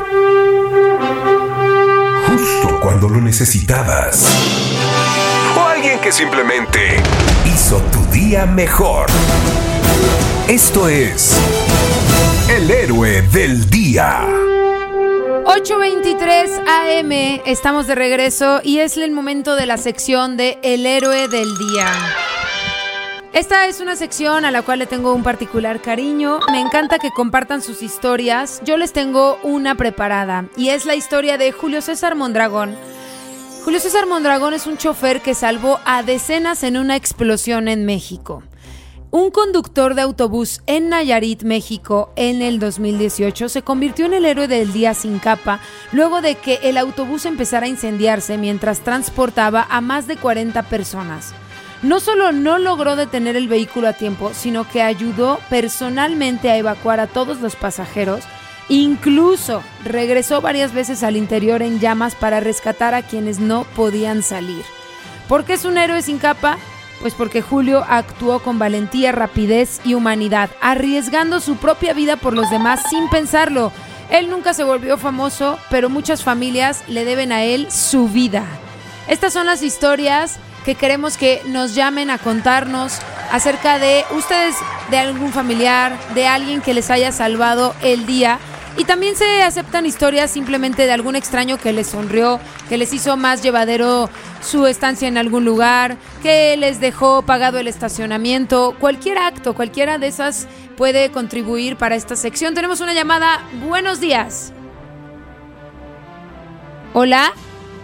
justo cuando lo necesitabas. O alguien que simplemente hizo tu día mejor. Esto es El Héroe del Día. 8:23 AM, estamos de regreso y es el momento de la sección de El Héroe del Día. Esta es una sección a la cual le tengo un particular cariño. Me encanta que compartan sus historias. Yo les tengo una preparada y es la historia de Julio César Mondragón. Julio César Mondragón es un chofer que salvó a decenas en una explosión en México. Un conductor de autobús en Nayarit, México, en el 2018 se convirtió en el héroe del día sin capa luego de que el autobús empezara a incendiarse mientras transportaba a más de 40 personas. No solo no logró detener el vehículo a tiempo, sino que ayudó personalmente a evacuar a todos los pasajeros. Incluso regresó varias veces al interior en llamas para rescatar a quienes no podían salir. ¿Por qué es un héroe sin capa? Pues porque Julio actuó con valentía, rapidez y humanidad, arriesgando su propia vida por los demás sin pensarlo. Él nunca se volvió famoso, pero muchas familias le deben a él su vida. Estas son las historias que queremos que nos llamen a contarnos acerca de ustedes, de algún familiar, de alguien que les haya salvado el día. Y también se aceptan historias simplemente de algún extraño que les sonrió, que les hizo más llevadero su estancia en algún lugar, que les dejó pagado el estacionamiento. Cualquier acto, cualquiera de esas puede contribuir para esta sección. Tenemos una llamada. Buenos días. Hola.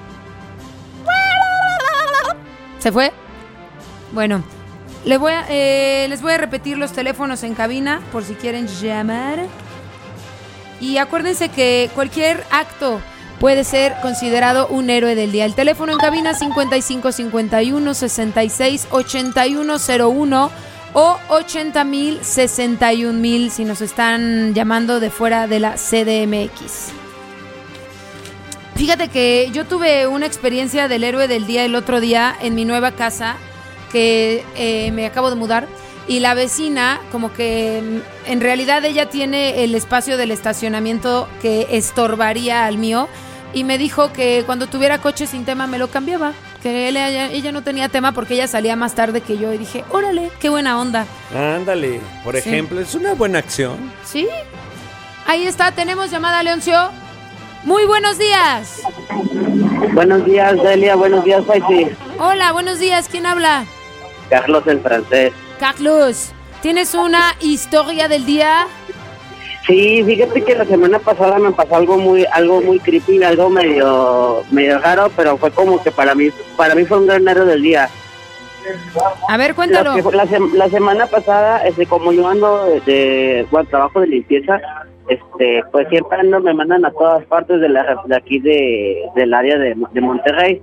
¿Se fue? Bueno, les voy a repetir los teléfonos en cabina por si quieren llamar. Y acuérdense que cualquier acto puede ser considerado un héroe del día. El teléfono en cabina 5551 66 8101 o 80,000 61,000 si nos están llamando de fuera de la CDMX. Fíjate que yo tuve una experiencia del héroe del día el otro día en mi nueva casa, que me acabo de mudar, y la vecina, como que en realidad ella tiene el espacio del estacionamiento que estorbaría al mío, y me dijo que cuando tuviera coche sin tema me lo cambiaba, que ella no tenía tema porque ella salía más tarde que yo, y dije, órale, qué buena onda. Ándale, por ejemplo, es una buena acción. Sí, ahí está, tenemos llamada, Leoncio. Muy buenos días. Buenos días, Delia. Buenos días, Faisy. Hola, buenos días. ¿Quién habla? Carlos, el francés. Carlos, ¿tienes una historia del día? Sí, fíjate que la semana pasada me pasó algo muy creepy, algo medio raro, pero fue como que para mí fue un gran héroe del día. A ver, cuéntalo. La semana pasada, como yo ando trabajo de limpieza, pues siempre me mandan a todas partes de aquí del área de Monterrey.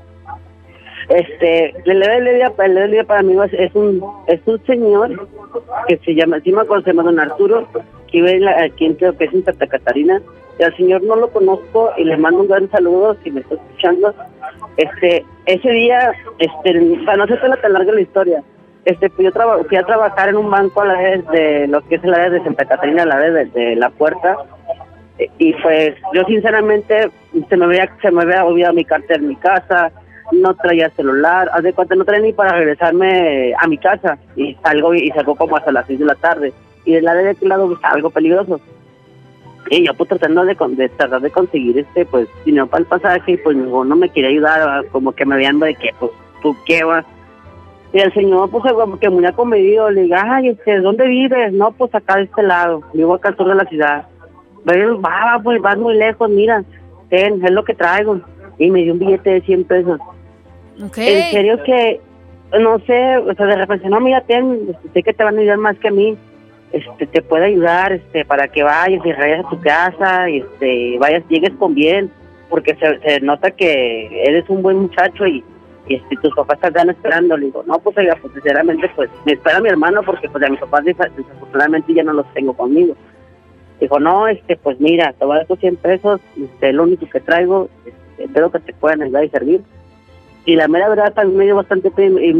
El héroe del día para mí es un señor que se llama don Arturo, que vive aquí creo que es en Santa Catarina. Y al señor no lo conozco y le mando un gran saludo si me está escuchando. Ese día, para no hacerte tan larga la historia, pues yo fui a trabajar en un banco a la vez de lo que es el área de Santa Catarina, a la vez de la puerta, y pues yo sinceramente se me había olvidado mi cartera en mi casa, no traía celular, haz de cuenta, no traía ni para regresarme a mi casa, y salgo como hasta las 6 de la tarde, y del lado de aquel lado está algo peligroso. Y yo pues tratando de tratar de conseguir pues dinero para el pasaje, y pues no me quería ayudar, como que me veían de que pues tú qué vas. Y el señor pues como que muy acomedido, le diga, ay, ¿dónde vives? No, pues acá de este lado, vivo acá al sur de la ciudad. Pues vas muy lejos, mira, es lo que traigo. Y me dio un billete de 100 pesos. Okay. En serio que, no sé, o sea, de repente, no, mira, sé que te van a ayudar más que a mí. Te puede ayudar, para que vayas y vayas a tu casa, y llegues con bien, porque se nota que eres un buen muchacho y tus papás están esperando. Le digo, no, pues oiga, pues sinceramente, pues me espera mi hermano, porque pues a mis papás desafortunadamente ya no los tengo conmigo. Dijo, no, pues mira, te voy a dar tus 100 pesos, es lo único que traigo, espero que te puedan ayudar y servir. Y la mera verdad también me dio bastante pena, y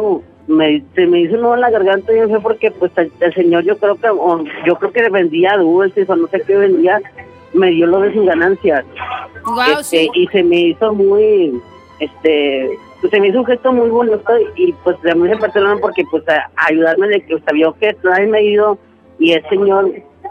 se me hizo un nudo en la garganta, y no sé por qué, pues el señor yo creo que vendía dulces o no sé qué vendía, me dio lo de sus ganancias. Wow, sí. Y se me hizo muy, pues se me hizo un gesto muy bonito, y pues de mí se partió porque pues a ayudarme de que sabía que nadie me ha ido, y el señor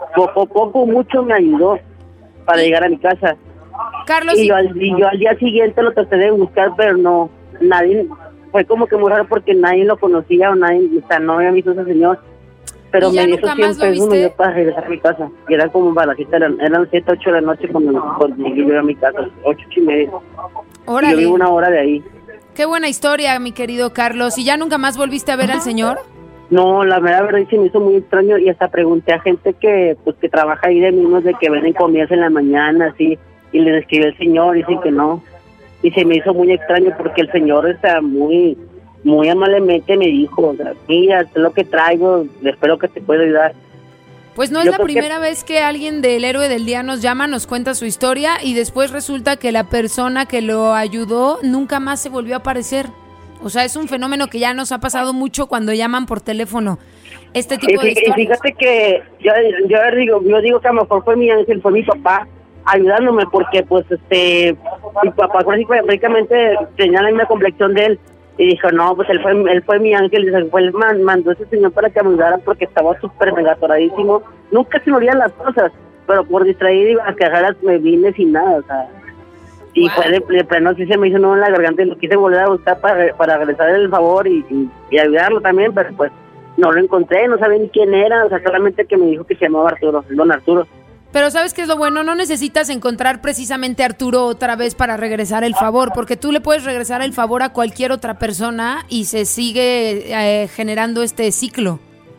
mucho me ayudó para llegar a mi casa. Carlos, y yo al día siguiente lo traté de buscar, pero no, nadie, fue como que muy raro porque nadie lo conocía o no había visto a ese señor, pero me dio esos 100 pesos, me dio para regresar a mi casa, y era como para las 7, eran 7, 8 de la noche cuando llegué yo a mi casa, 8:30. Órale. Y yo vivo una hora de ahí. Qué buena historia, mi querido Carlos. ¿Y ya nunca más volviste a ver al señor? No, la verdad se me hizo muy extraño, y hasta pregunté a gente que trabaja ahí de mismos, de que venden comidas en la mañana, así, y les escribió el señor, y dicen que no. Y se me hizo muy extraño porque el señor está muy amablemente me dijo, o sea, mira, es lo que traigo, espero que te pueda ayudar. Pues no es la primera vez que alguien del Héroe del Día nos llama, nos cuenta su historia, y después resulta que la persona que lo ayudó nunca más se volvió a aparecer. O sea, es un fenómeno que ya nos ha pasado mucho cuando llaman por teléfono. Este tipo de historias. Y fíjate que yo digo que a lo mejor fue mi ángel, fue mi papá ayudándome, porque pues mi papá prácticamente tenía la misma complexión de él, y dijo, no, pues él fue mi ángel, y él mandó a ese señor para que me ayudara porque estaba súper mega atoradísimo. Nunca se me olvidan las cosas, pero por distraído y a cagarlas me vine sin nada, o sea. Y fue de pleno, sí se me hizo un nudo en la garganta, y lo quise volver a buscar para regresar el favor y ayudarlo también, pero pues no lo encontré, no sabía ni quién era, o sea, solamente que me dijo que se llamaba Arturo, don Arturo. Pero ¿sabes qué es lo bueno? No necesitas encontrar precisamente a Arturo otra vez para regresar el favor, porque tú le puedes regresar el favor a cualquier otra persona y se sigue generando este ciclo.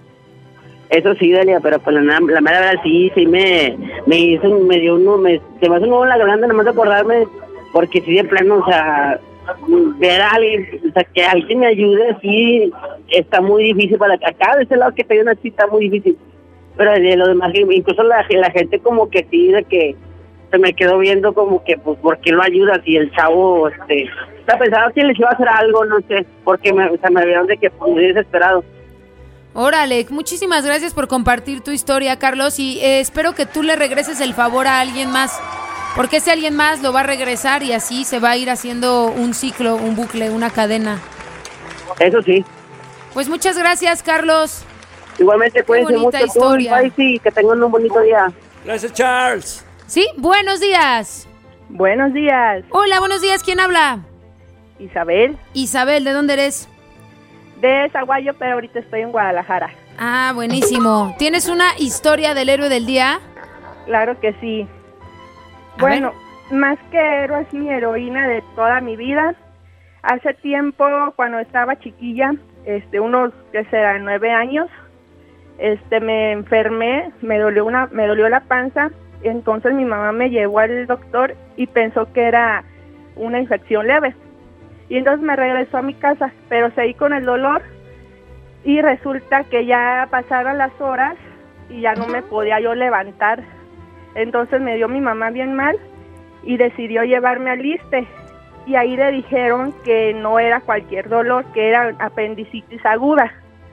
Eso sí, Delia, pero pues la mera verdad sí se me hizo, se me hace un nudo en la garganta, nada más de acordarme, porque sí de plano, o sea, ver a alguien, o sea, que alguien me ayude, sí, está muy difícil para acá, de ese lado que te una cita, está muy difícil. Pero de lo demás, incluso la gente como que sí, de que se me quedó viendo como que, pues, ¿por qué lo ayudas? Y el chavo, o sea, pensaba que les iba a hacer algo, no sé, porque me vieron de que pues, muy desesperado. Órale, muchísimas gracias por compartir tu historia, Carlos, y espero que tú le regreses el favor a alguien más, porque ese alguien más lo va a regresar y así se va a ir haciendo un ciclo, un bucle, una cadena. Eso sí. Pues muchas gracias, Carlos. Igualmente, cuídense mucho tú y Faisy, que tengan un bonito día. Gracias, Charles. Sí, buenos días. Buenos días. Hola, buenos días, ¿quién habla? Isabel. Isabel, ¿de dónde eres? De Zaguayo, pero ahorita estoy en Guadalajara. Ah, buenísimo. ¿Tienes una historia del héroe del día? Claro que sí. Bueno, más que héroe, es mi heroína de toda mi vida. Hace tiempo, cuando estaba chiquilla, unos, ¿qué será?, 9 años, me enfermé, me dolió la panza, entonces mi mamá me llevó al doctor y pensó que era una infección leve. Y entonces me regresó a mi casa, pero seguí con el dolor y resulta que ya pasaron las horas y ya no me podía yo levantar. Entonces me dio mi mamá bien mal y decidió llevarme al ISSSTE. Y ahí le dijeron que no era cualquier dolor, que era apendicitis aguda.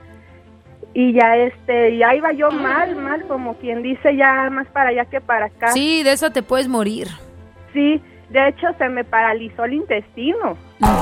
Y ya ya iba yo mal, como quien dice, ya más para allá que para acá. Sí, de eso te puedes morir. Sí, de hecho se me paralizó el intestino.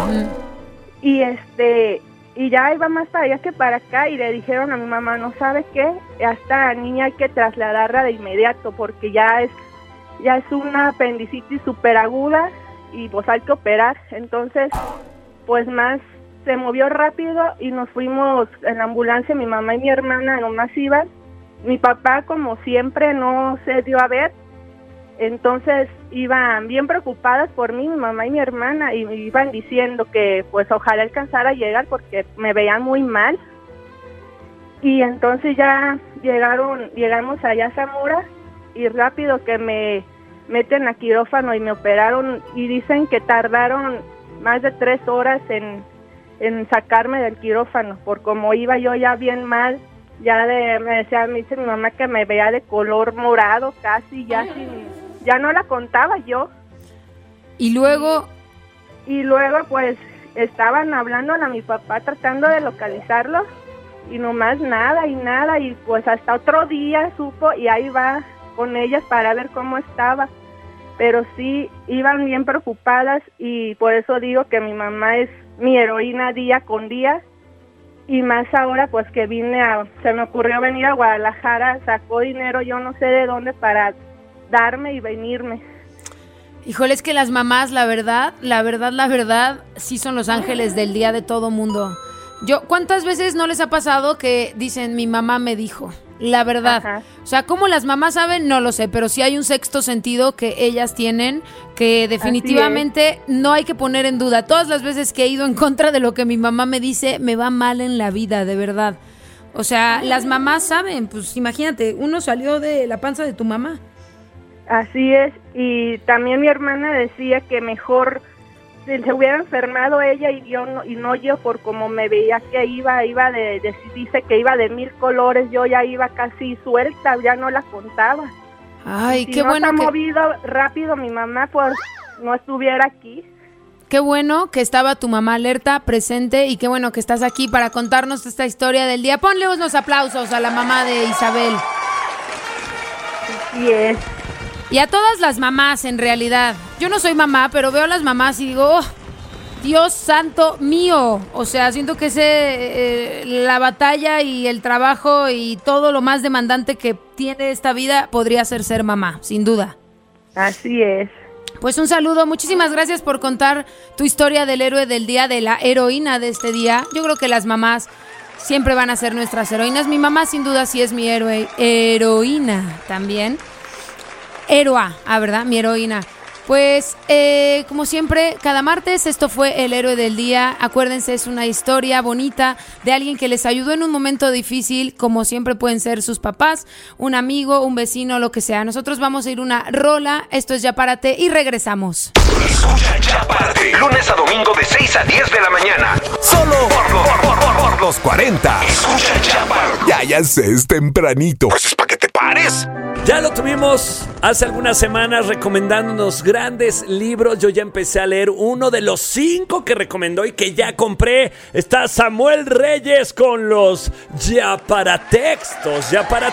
Y y ya iba más para allá que para acá y le dijeron a mi mamá, ¿no sabe qué? A esta niña hay que trasladarla de inmediato porque ya es una apendicitis súper aguda y pues hay que operar. Entonces, pues más se movió rápido y nos fuimos en la ambulancia, mi mamá y mi hermana nomás iban. Mi papá, como siempre, no se dio a ver. Entonces iban bien preocupadas por mí, mi mamá y mi hermana, y me iban diciendo que pues ojalá alcanzara a llegar porque me veían muy mal. Y entonces ya llegamos allá a Zamora y rápido que me meten a quirófano y me operaron y dicen que tardaron más de 3 horas en sacarme del quirófano, por como iba yo ya bien mal. Me dice mi mamá que me veía de color morado casi, ya no la contaba yo. Y luego pues estaban hablando a mi papá tratando de localizarlo y nomás nada, y pues hasta otro día supo y ahí va con ellas para ver cómo estaba. Pero sí, iban bien preocupadas y por eso digo que mi mamá es mi heroína día con día. Y más ahora pues que se me ocurrió venir a Guadalajara, sacó dinero yo no sé de dónde para darme y venirme. Híjole, es que las mamás, la verdad, sí son los ángeles del día de todo mundo. ¿Cuántas veces no les ha pasado que dicen, mi mamá me dijo? La verdad. Ajá. O sea, ¿cómo las mamás saben? No lo sé, pero sí hay un sexto sentido que ellas tienen que definitivamente no hay que poner en duda. Todas las veces que he ido en contra de lo que mi mamá me dice, me va mal en la vida, de verdad. O sea, las mamás saben, pues imagínate, uno salió de la panza de tu mamá. Así es, y también mi hermana decía que mejor se hubiera enfermado ella y no yo, por como me veía que dice que iba de 1000 colores, yo ya iba casi suelta, ya no la contaba. Ay, si qué no bueno se ha movido rápido mi mamá, pues no estuviera aquí. Qué bueno que estaba tu mamá alerta, presente, y qué bueno que estás aquí para contarnos esta historia del día. Ponle unos aplausos a la mamá de Isabel. Así es. Y a todas las mamás, en realidad. Yo no soy mamá, pero veo a las mamás y digo, oh, Dios santo mío. O sea, siento que la batalla y el trabajo y todo lo más demandante que tiene esta vida podría ser mamá, sin duda. Así es. Pues un saludo, muchísimas gracias por contar tu historia del héroe del día, de la heroína de este día. Yo creo que las mamás siempre van a ser nuestras heroínas. Mi mamá sin duda sí es mi heroína también. Héroa, ¿verdad? Mi heroína. Pues, como siempre, cada martes esto fue el héroe del día. Acuérdense, es una historia bonita de alguien que les ayudó en un momento difícil, como siempre pueden ser sus papás, un amigo, un vecino, lo que sea. Nosotros vamos a ir una rola, esto es Ya Párate y regresamos. Escucha Ya Párate, lunes a domingo de 6 a 10 de la mañana. Solo por los 40. Escucha Ya Párate. Ya sé, es tempranito. Pues es para que te pares. Ya lo tuvimos hace algunas semanas recomendándonos grandes libros. Yo ya empecé a leer uno de los 5 que recomendó y que ya compré. Está Samuel Reyes con los Ya para textos, Ya para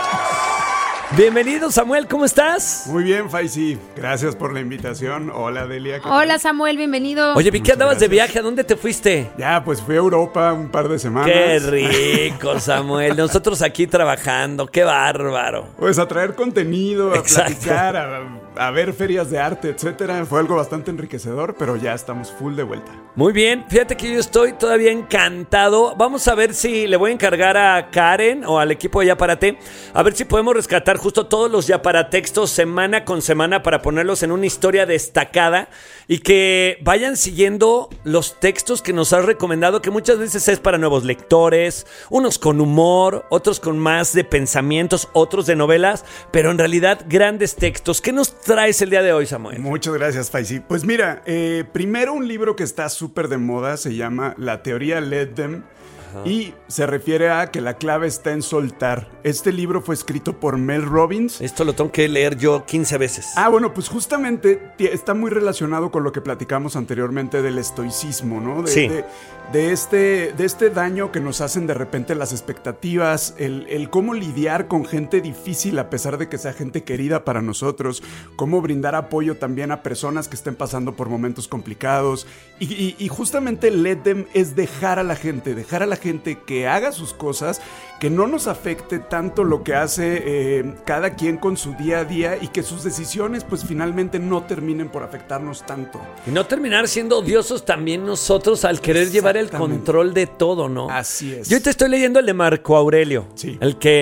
Bienvenido, Samuel, ¿cómo estás? Muy bien, Faisy, gracias por la invitación. Hola, Delia. Hola, Samuel, bienvenido. Oye, vi que andabas de viaje, ¿a dónde te fuiste? Ya, pues fui a Europa un par de semanas. Qué rico, Samuel. Nosotros aquí trabajando, qué bárbaro. Pues a traer contenido, a platicar, a ver ferias de arte, etcétera. Fue algo bastante enriquecedor, pero ya estamos full de vuelta. Muy bien, fíjate que yo estoy todavía encantado. Vamos a ver si le voy a encargar a Karen o al equipo de Ya Párate, a ver si podemos rescatar justo todos los Ya para textos semana con semana para ponerlos en una historia destacada y que vayan siguiendo los textos que nos has recomendado, que muchas veces es para nuevos lectores, unos con humor, otros con más de pensamientos, otros de novelas, pero en realidad grandes textos. ¿Qué nos traes el día de hoy, Samuel? Muchas gracias, Faisy. Pues mira, primero un libro que está súper de moda, se llama La teoría Let Them. y se refiere a que la clave está en soltar. Este libro fue escrito por Mel Robbins. Esto lo tengo que leer yo 15 veces. Bueno, pues justamente está muy relacionado con lo que platicamos anteriormente del estoicismo, ¿no? Sí. De este daño que nos hacen de repente las expectativas, el cómo lidiar con gente difícil a pesar de que sea gente querida para nosotros, cómo brindar apoyo también a personas que estén pasando por momentos complicados y justamente let them es dejar a la gente que haga sus cosas, que no nos afecte tanto lo que hace cada quien con su día a día y que sus decisiones pues finalmente no terminen por afectarnos tanto. Y no terminar siendo odiosos también nosotros al querer llevar el control de todo, ¿no? Así es. Yo te estoy leyendo el de Marco Aurelio. Sí.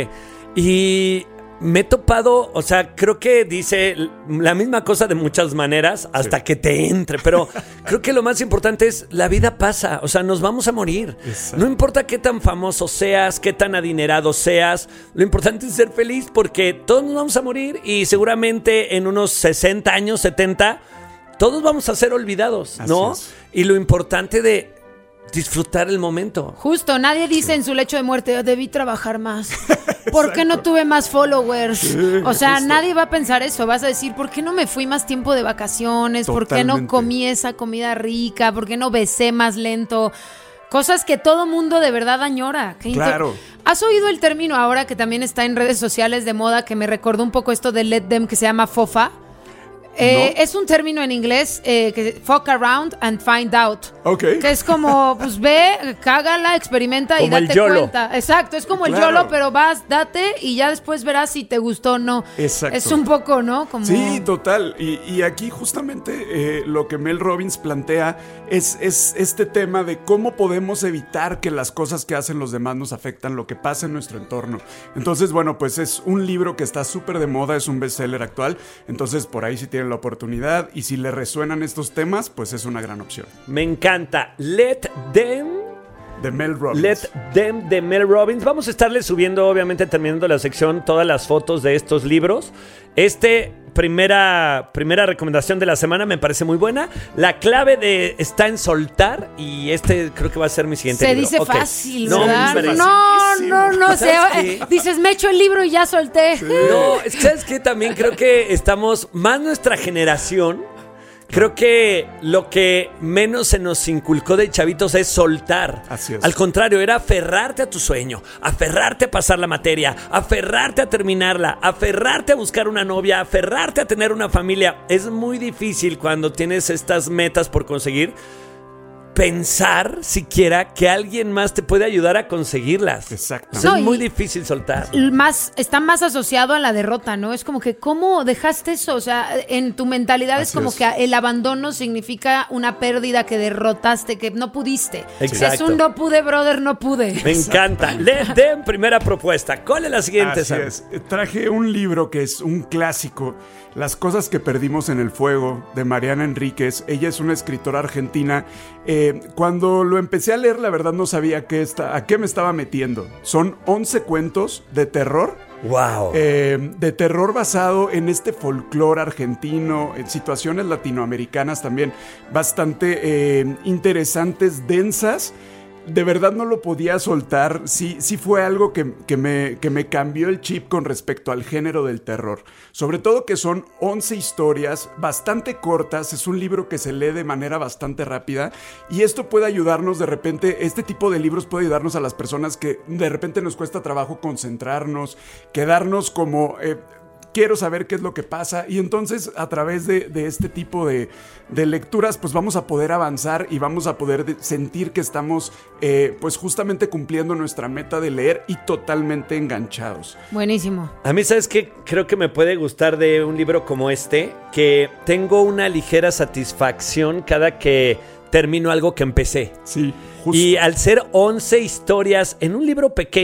Y me he topado, o sea, creo que dice la misma cosa de muchas maneras hasta que te entre, pero creo que lo más importante es la vida pasa, o sea, nos vamos a morir. Exacto. No importa qué tan famoso seas, qué tan adinerado seas, lo importante es ser feliz porque todos nos vamos a morir y seguramente en unos 60 años, 70, todos vamos a ser olvidados, ¿no? Y lo importante de disfrutar el momento. Justo, nadie dice en su lecho de muerte, debí trabajar más. ¿Por qué no tuve más followers? O sea, nadie va a pensar eso. Vas a decir, ¿por qué no me fui más tiempo de vacaciones? Totalmente. ¿Por qué no comí esa comida rica? ¿Por qué no besé más lento? Cosas que todo mundo de verdad añora. Claro. ¿Has oído el término ahora que también está en redes sociales de moda que me recordó un poco esto de let them, que se llama FOFA? Es un término en inglés que fuck around and find out. Okay. Que es como, pues ve, cágala, experimenta como y date cuenta. Exacto, es como el YOLO, pero vas, date y ya después verás si te gustó o no. Exacto. Es un poco, ¿no? Como... Sí, total. Y aquí justamente lo que Mel Robbins plantea es este tema de cómo podemos evitar que las cosas que hacen los demás nos afectan lo que pasa en nuestro entorno. Entonces, bueno, pues es un libro que está súper de moda, es un bestseller actual. Entonces, por ahí si tienen la oportunidad y si le resuenan estos temas, pues es una gran opción. Me encanta. Let Them de Mel Robbins. Let Them de Mel Robbins. Vamos a estarle subiendo, obviamente, terminando la sección, todas las fotos de estos libros. Primera recomendación de la semana me parece muy buena. La clave está en soltar y creo que va a ser mi siguiente libro. Se dice fácil, no, ¿verdad? No. Dices, me echo el libro y ya solté. Sí. No, ¿sabes qué? También creo que estamos, más nuestra generación, creo que lo que menos se nos inculcó de chavitos es soltar. Así es. Al contrario, era aferrarte a tu sueño, aferrarte a pasar la materia, aferrarte a terminarla, aferrarte a buscar una novia, aferrarte a tener una familia. Es muy difícil cuando tienes estas metas por conseguir pensar siquiera que alguien más te puede ayudar a conseguirlas. Exacto. Es muy difícil soltar. Está más asociado a la derrota, ¿no? Es como que, ¿cómo dejaste eso? O sea, en tu mentalidad es como que el abandono significa una pérdida, que derrotaste, que no pudiste. Exacto. Es un no pude, brother, no pude. Me encanta. Let Them, primera propuesta. ¿Cuál es la siguiente, Así Sam? es. Traje un libro que es un clásico, Las cosas que perdimos en el fuego, de Mariana Enríquez. Ella es una escritora argentina. Cuando lo empecé a leer, la verdad no sabía a qué me estaba metiendo. Son 11 cuentos de terror. Wow. De terror basado en este folclore argentino, en situaciones latinoamericanas también bastante interesantes, densas. De verdad no lo podía soltar. Sí fue algo que me cambió el chip con respecto al género del terror. Sobre todo que son 11 historias bastante cortas. Es un libro que se lee de manera bastante rápida. Y esto puede ayudarnos de repente. Este tipo de libros puede ayudarnos a las personas que de repente nos cuesta trabajo concentrarnos, quedarnos como... quiero saber qué es lo que pasa, y entonces a través de este tipo de lecturas pues vamos a poder avanzar y vamos a poder sentir que estamos pues justamente cumpliendo nuestra meta de leer y totalmente enganchados. Buenísimo. A mí, ¿sabes qué? Creo que me puede gustar de un libro como que tengo una ligera satisfacción cada que termino algo que empecé. Sí, justo. Y al ser 11 historias en un libro pequeño,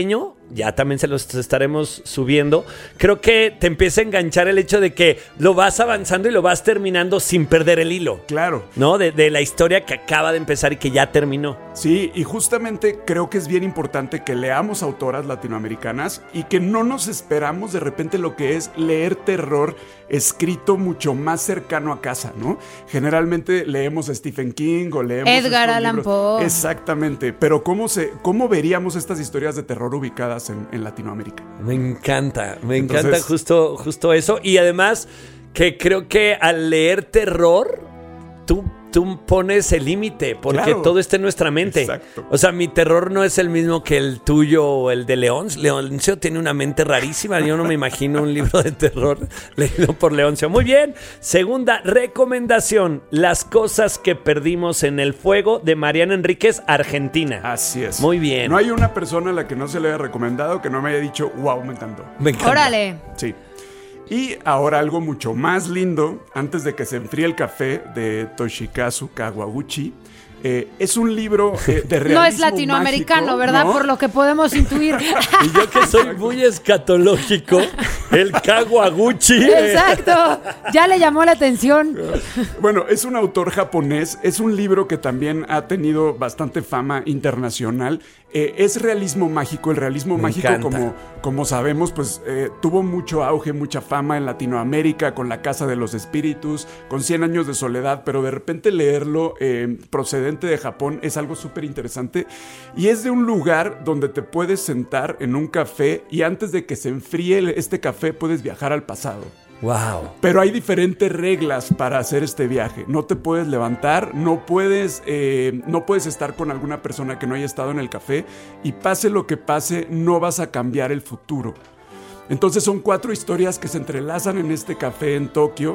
ya también se los estaremos subiendo, creo que te empieza a enganchar el hecho de que lo vas avanzando y lo vas terminando sin perder el hilo. Claro. ¿No? De la historia que acaba de empezar y que ya terminó. Sí, y justamente creo que es bien importante que leamos autoras latinoamericanas y que no nos esperamos de repente lo que es leer terror escrito mucho más cercano a casa, ¿no? Generalmente leemos a Stephen King o leemos Edgar Allan Poe. Exactamente, pero ¿cómo veríamos estas historias de terror ubicadas en Latinoamérica? Me encanta justo eso. Y además que creo que al leer terror, tú pones el límite, porque claro, todo está en nuestra mente. Exacto. O sea, mi terror no es el mismo que el tuyo o el de Leoncio. Leoncio tiene una mente rarísima. Yo no me imagino un libro de terror leído por Leoncio. Muy bien. Segunda recomendación: Las cosas que perdimos en el fuego, de Mariana Enríquez, Argentina. Así es. Muy bien. No hay una persona a la que no se le haya recomendado que no me haya dicho, wow, me encantó. Me encanta. Órale. Sí. Y ahora algo mucho más lindo, antes de que se enfríe el café, de Toshikazu Kawaguchi. Es un libro de realismo No es latinoamericano, mágico, ¿verdad? ¿no? Por lo que podemos intuir. Y yo que soy muy escatológico, el Kawaguchi. Exacto. Ya le llamó la atención. Bueno, es un autor japonés. Es un libro que también ha tenido bastante fama internacional. Es realismo mágico. El realismo Me mágico, encanta. como sabemos, pues tuvo mucho auge, mucha fama en Latinoamérica, con La Casa de los Espíritus, con 100 años de soledad, pero de repente leerlo procedente de Japón es algo súper interesante. Y es de un lugar donde te puedes sentar en un café y antes de que se enfríe este café puedes viajar al pasado. Wow. Pero hay diferentes reglas para hacer este viaje. No te puedes levantar, no puedes estar con alguna persona que no haya estado en el café, y pase lo que pase, no vas a cambiar el futuro. Entonces son 4 historias que se entrelazan en este café en Tokio,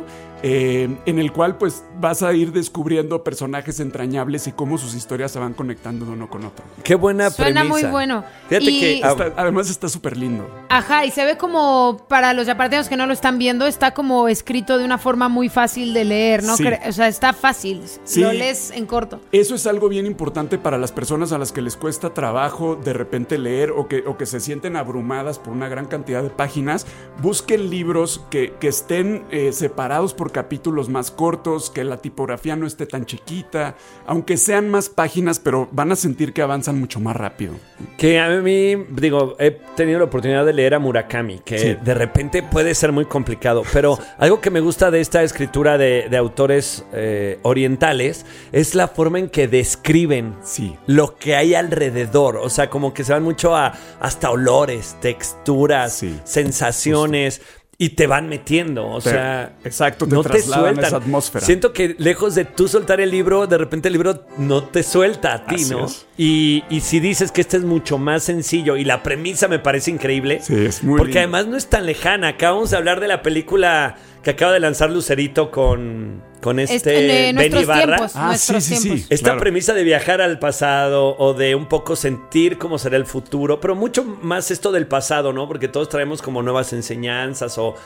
en el cual pues vas a ir descubriendo personajes entrañables y cómo sus historias se van conectando de uno con otro. Qué buena Suena premisa. muy bueno. Fíjate que Además está súper lindo. Ajá, y se ve como, para los yaparteños que no lo están viendo, está como escrito de una forma muy fácil de leer, ¿no? Sí. O sea, está fácil. Sí. Lo lees en corto. Eso es algo bien importante para las personas a las que les cuesta trabajo de repente leer o que se sienten abrumadas por una gran cantidad de páginas. Busquen libros que estén separados por capítulos más cortos, que la tipografía no esté tan chiquita, aunque sean más páginas, pero van a sentir que avanzan mucho más rápido. Que a mí, digo, he tenido la oportunidad de leer a Murakami, que Sí. de repente puede ser muy complicado, pero algo que me gusta de esta escritura de autores orientales es la forma en que describen Sí. lo que hay alrededor. O sea, como que se van mucho hasta olores, texturas, Sí. sensaciones. Y te van metiendo, o sea, exacto, te no te trasladan sueltan. esa atmósfera. Siento que lejos de tú soltar el libro, de repente el libro no te suelta a ti, Así ¿no? es. Y si dices que este es mucho más sencillo y la premisa me parece increíble, Sí, es muy porque lindo. además no es tan lejana. Acabamos de hablar de la película que acaba de lanzar Lucerito con Benny nuestros Ibarra. tiempos. Ah, nuestros sí. tiempos. Esta Claro. premisa de viajar al pasado o de un poco sentir cómo será el futuro, pero mucho más esto del pasado, ¿no? Porque todos traemos como nuevas enseñanzas o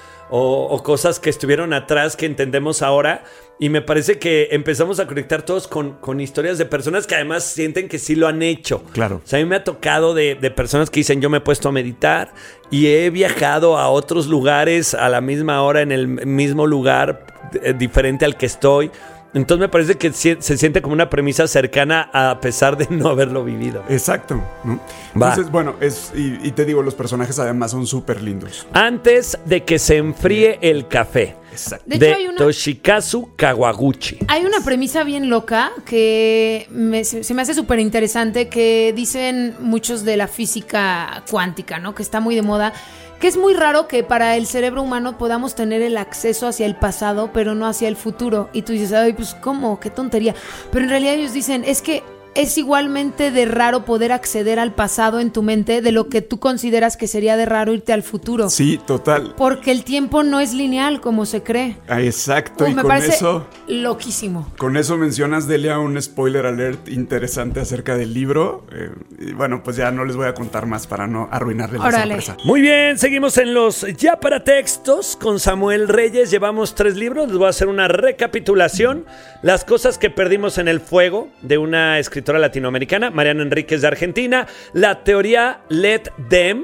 cosas que estuvieron atrás que entendemos ahora. Y me parece que empezamos a conectar todos con historias de personas que además sienten que sí lo han hecho. Claro. O sea, a mí me ha tocado de personas que dicen, yo me he puesto a meditar y he viajado a otros lugares a la misma hora, en el mismo lugar diferente al que estoy. Entonces me parece que se siente como una premisa cercana a pesar de no haberlo vivido. Exacto, ¿no? Va. Entonces, bueno, y te digo, los personajes además son súper lindos. Antes de que se enfríe el café. Exacto. De hecho, hay una- Toshikazu Kawaguchi. Hay una premisa bien loca que se me hace súper interesante, que dicen muchos de la física cuántica, ¿no? Que está muy de moda. Que es muy raro que para el cerebro humano podamos tener el acceso hacia el pasado, pero no hacia el futuro. Y tú dices, ay, pues, ¿cómo? Qué tontería. Pero en realidad ellos dicen, es que es igualmente de raro poder acceder al pasado en tu mente de lo que tú consideras que sería de raro irte al futuro. Sí, total. Porque el tiempo no es lineal como se cree. Ah, exacto, y Me con parece eso... loquísimo. Con eso mencionas, Delia, un spoiler alert interesante acerca del libro. Y bueno, pues ya no les voy a contar más para no arruinarles la Órale. sorpresa. Muy bien, seguimos en los Ya para Textos con Samuel Reyes. Llevamos 3 libros, les voy a hacer una recapitulación. Las cosas que perdimos en el fuego, de una escritora latinoamericana, Mariana Enríquez, de Argentina. La teoría Let Them,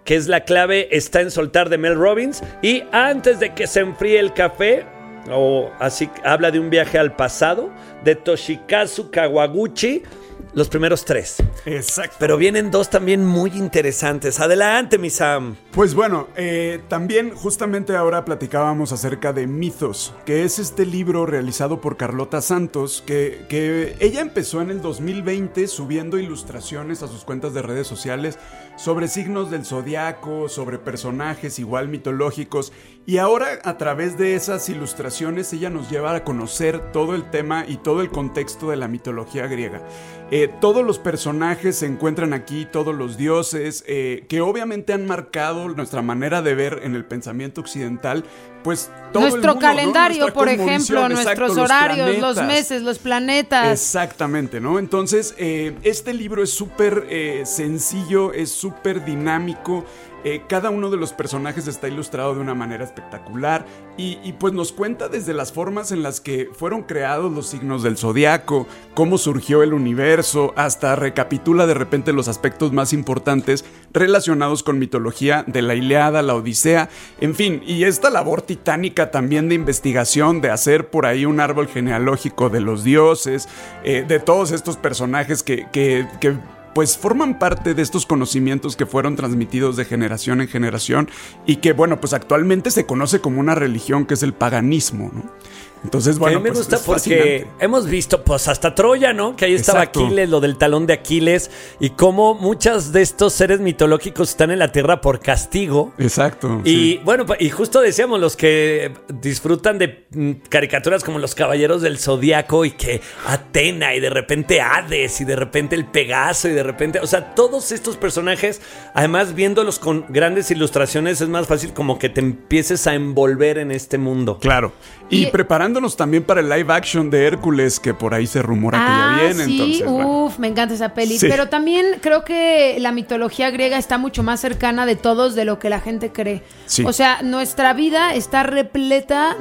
que es La clave está en soltar, de Mel Robbins. Y Antes de que se enfríe el café, o así, habla de un viaje al pasado, de Toshikazu Kawaguchi. Los primeros 3. Exacto. Pero vienen 2 también muy interesantes. Adelante, mi Sam. Pues bueno, también justamente ahora platicábamos acerca de Mitos, que es este libro realizado por Carlota Santos, que ella empezó en el 2020 subiendo ilustraciones a sus cuentas de redes sociales sobre signos del zodiaco, sobre personajes igual mitológicos, y ahora a través de esas ilustraciones ella nos lleva a conocer todo el tema y todo el contexto de la mitología griega. Todos los personajes se encuentran aquí, todos los dioses, que obviamente han marcado nuestra manera de ver en el pensamiento occidental, pues todo nuestro el mundo, calendario, ¿no? por cosmovisión, ejemplo, exacto, nuestros horarios, los meses, los planetas. Exactamente, ¿no? Entonces, este libro es súper sencillo, es súper dinámico. Cada uno de los personajes está ilustrado de una manera espectacular y pues nos cuenta desde las formas en las que fueron creados los signos del zodiaco, cómo surgió el universo, hasta recapitula de repente los aspectos más importantes relacionados con mitología de la Ilíada, la Odisea, en fin, y esta labor titánica también de investigación, de hacer por ahí un árbol genealógico de los dioses, de todos estos personajes que pues forman parte de estos conocimientos que fueron transmitidos de generación en generación y que, bueno, pues actualmente se conoce como una religión, que es el paganismo, ¿no? Entonces, bueno, a mí me pues gusta es porque fascinante. hemos visto pues hasta Troya, ¿no? Que ahí estaba Exacto. Aquiles, lo del talón de Aquiles, y cómo muchos de estos seres mitológicos están en la tierra por castigo. Exacto. Y sí. bueno, y justo decíamos, los que disfrutan de caricaturas como los Caballeros del Zodiaco, y que Atena, y de repente Hades, y de repente el Pegaso, y de repente, o sea, todos estos personajes, además viéndolos con grandes ilustraciones, es más fácil como que te empieces a envolver en este mundo. Claro. Y preparándonos también para el live action de Hércules, que por ahí se rumora que ya viene. Sí, Entonces, bueno. me encanta esa peli. Sí. Pero también creo que la mitología griega está mucho más cercana de todos de lo que la gente cree. Sí. O sea, nuestra vida está repleta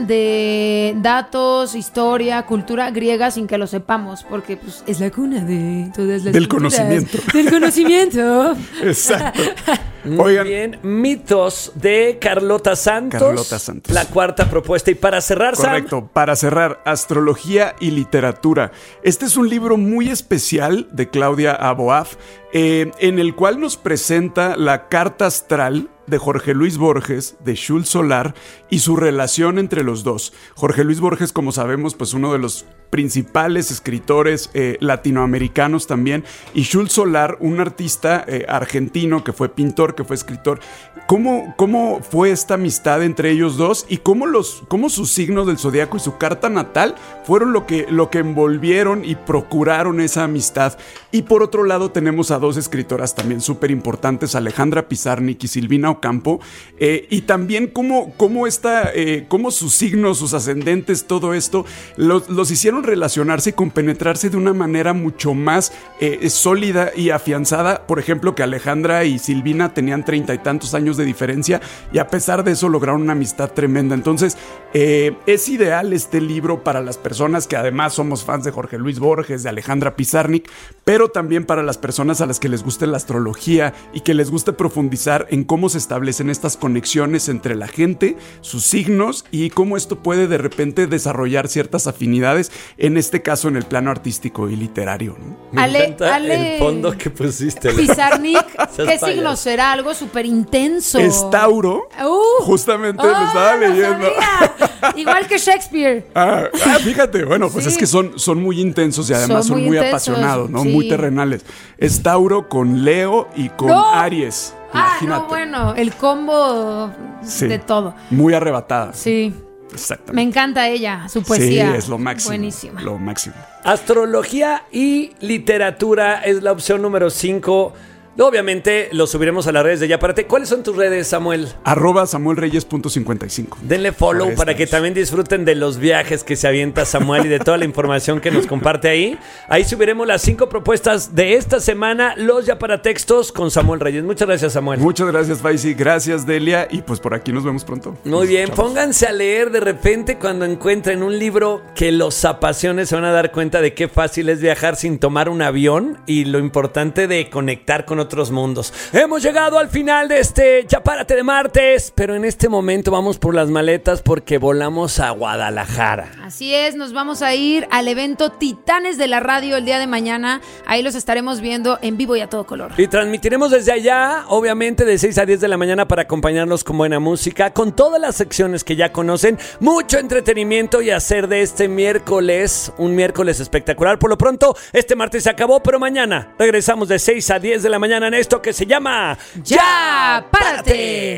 de datos, historia, cultura griega sin que lo sepamos, porque pues es la cuna de todas las Del culturas. conocimiento. Del conocimiento. Exacto. Muy Oigan, bien, Mitos de Carlota Santos. Carlota Santos. La cuarta propuesta. Y para cerrar, Sam, correcto, para cerrar, astrología y literatura. Este es un libro muy especial de Claudia Aboaf, en el cual nos presenta la carta astral de Jorge Luis Borges, de Schul Solar, y su relación entre los dos. Jorge Luis Borges, como sabemos, pues uno de los principales escritores latinoamericanos también, y Schul Solar, un artista argentino que fue pintor, que fue escritor. ¿Cómo fue esta amistad entre ellos dos y cómo sus signos del zodiaco y su carta natal fueron lo que envolvieron y procuraron esa amistad? Y por otro lado tenemos a dos escritoras también súper importantes, Alejandra Pizarnik y Silvina Ocampo, y también cómo sus signos, sus ascendentes, todo esto los hicieron relacionarse y compenetrarse de una manera mucho más sólida y afianzada. Por ejemplo, que Alejandra y Silvina tenían 30 y tantos años de diferencia y a pesar de eso lograron una amistad tremenda. Entonces es ideal este libro para las personas que además somos fans de Jorge Luis Borges, de Alejandra Pizarnik, pero también para las personas a las que les guste la astrología y que les guste profundizar en cómo se establecen estas conexiones entre la gente, sus signos, y cómo esto puede de repente desarrollar ciertas afinidades, en este caso en el plano artístico y literario, ¿no? me encanta el fondo que pusiste. Pizarnik, ¿qué payaso. signo será? Algo súper intenso. Es Tauro, justamente lo estaba leyendo. Sabía. Igual que Shakespeare. Fíjate, bueno, pues Sí. es que son muy intensos y además Son son muy muy intensos, apasionados, ¿no? sí. Muy terrenales. Es Tauro con Leo y con ¡No! Aries. Imagínate. No, bueno, el combo Sí. de todo. Muy arrebatada. Sí. Exactamente. Me encanta ella, su poesía. Sí, es lo máximo. Buenísima. Lo máximo. Astrología y literatura es la opción número 5. Obviamente lo subiremos a las redes de Ya Párate. ¿Cuáles son tus redes, Samuel? @SamuelReyes.55. Denle follow Por para que estas. también disfruten de los viajes que se avienta Samuel y de toda la información que nos comparte ahí. Ahí subiremos las 5 propuestas de esta semana, los Ya Para Textos con Samuel Reyes. Muchas gracias, Samuel. Muchas gracias, Faisy. Gracias, Delia. Y pues por aquí nos vemos pronto. Muy Nos bien, escuchamos. pónganse a leer de repente cuando encuentren un libro que los apasione, se van a dar cuenta de qué fácil es viajar sin tomar un avión y lo importante de conectar con otros mundos. Hemos llegado al final de este Ya Párate de martes, pero en este momento vamos por las maletas porque volamos a Guadalajara. Así es, nos vamos a ir al evento Titanes de la Radio el día de mañana. Ahí los estaremos viendo en vivo y a todo color. Y transmitiremos desde allá, obviamente de 6 a 10 de la mañana para acompañarlos con buena música, con todas las secciones que ya conocen, mucho entretenimiento y hacer de este miércoles un miércoles espectacular. Por lo pronto, este martes se acabó, pero mañana regresamos de 6 a 10 de la mañana en esto que se llama ¡Ya Párate!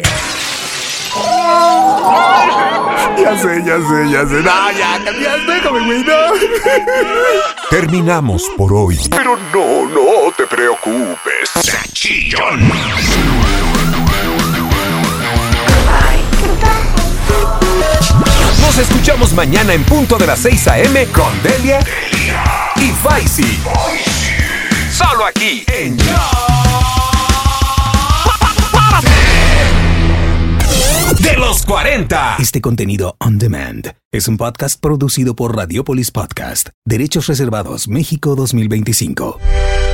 Ya sé. No, ya, déjame, güey, no. Terminamos por hoy. Pero no te preocupes. ¡Chillón! Nos escuchamos mañana en punto de las 6 a.m. con Delia y Faisy. Solo aquí en Ya Párate de los 40. Este contenido on demand es un podcast producido por Radiopolis Podcast. Derechos reservados México 2025.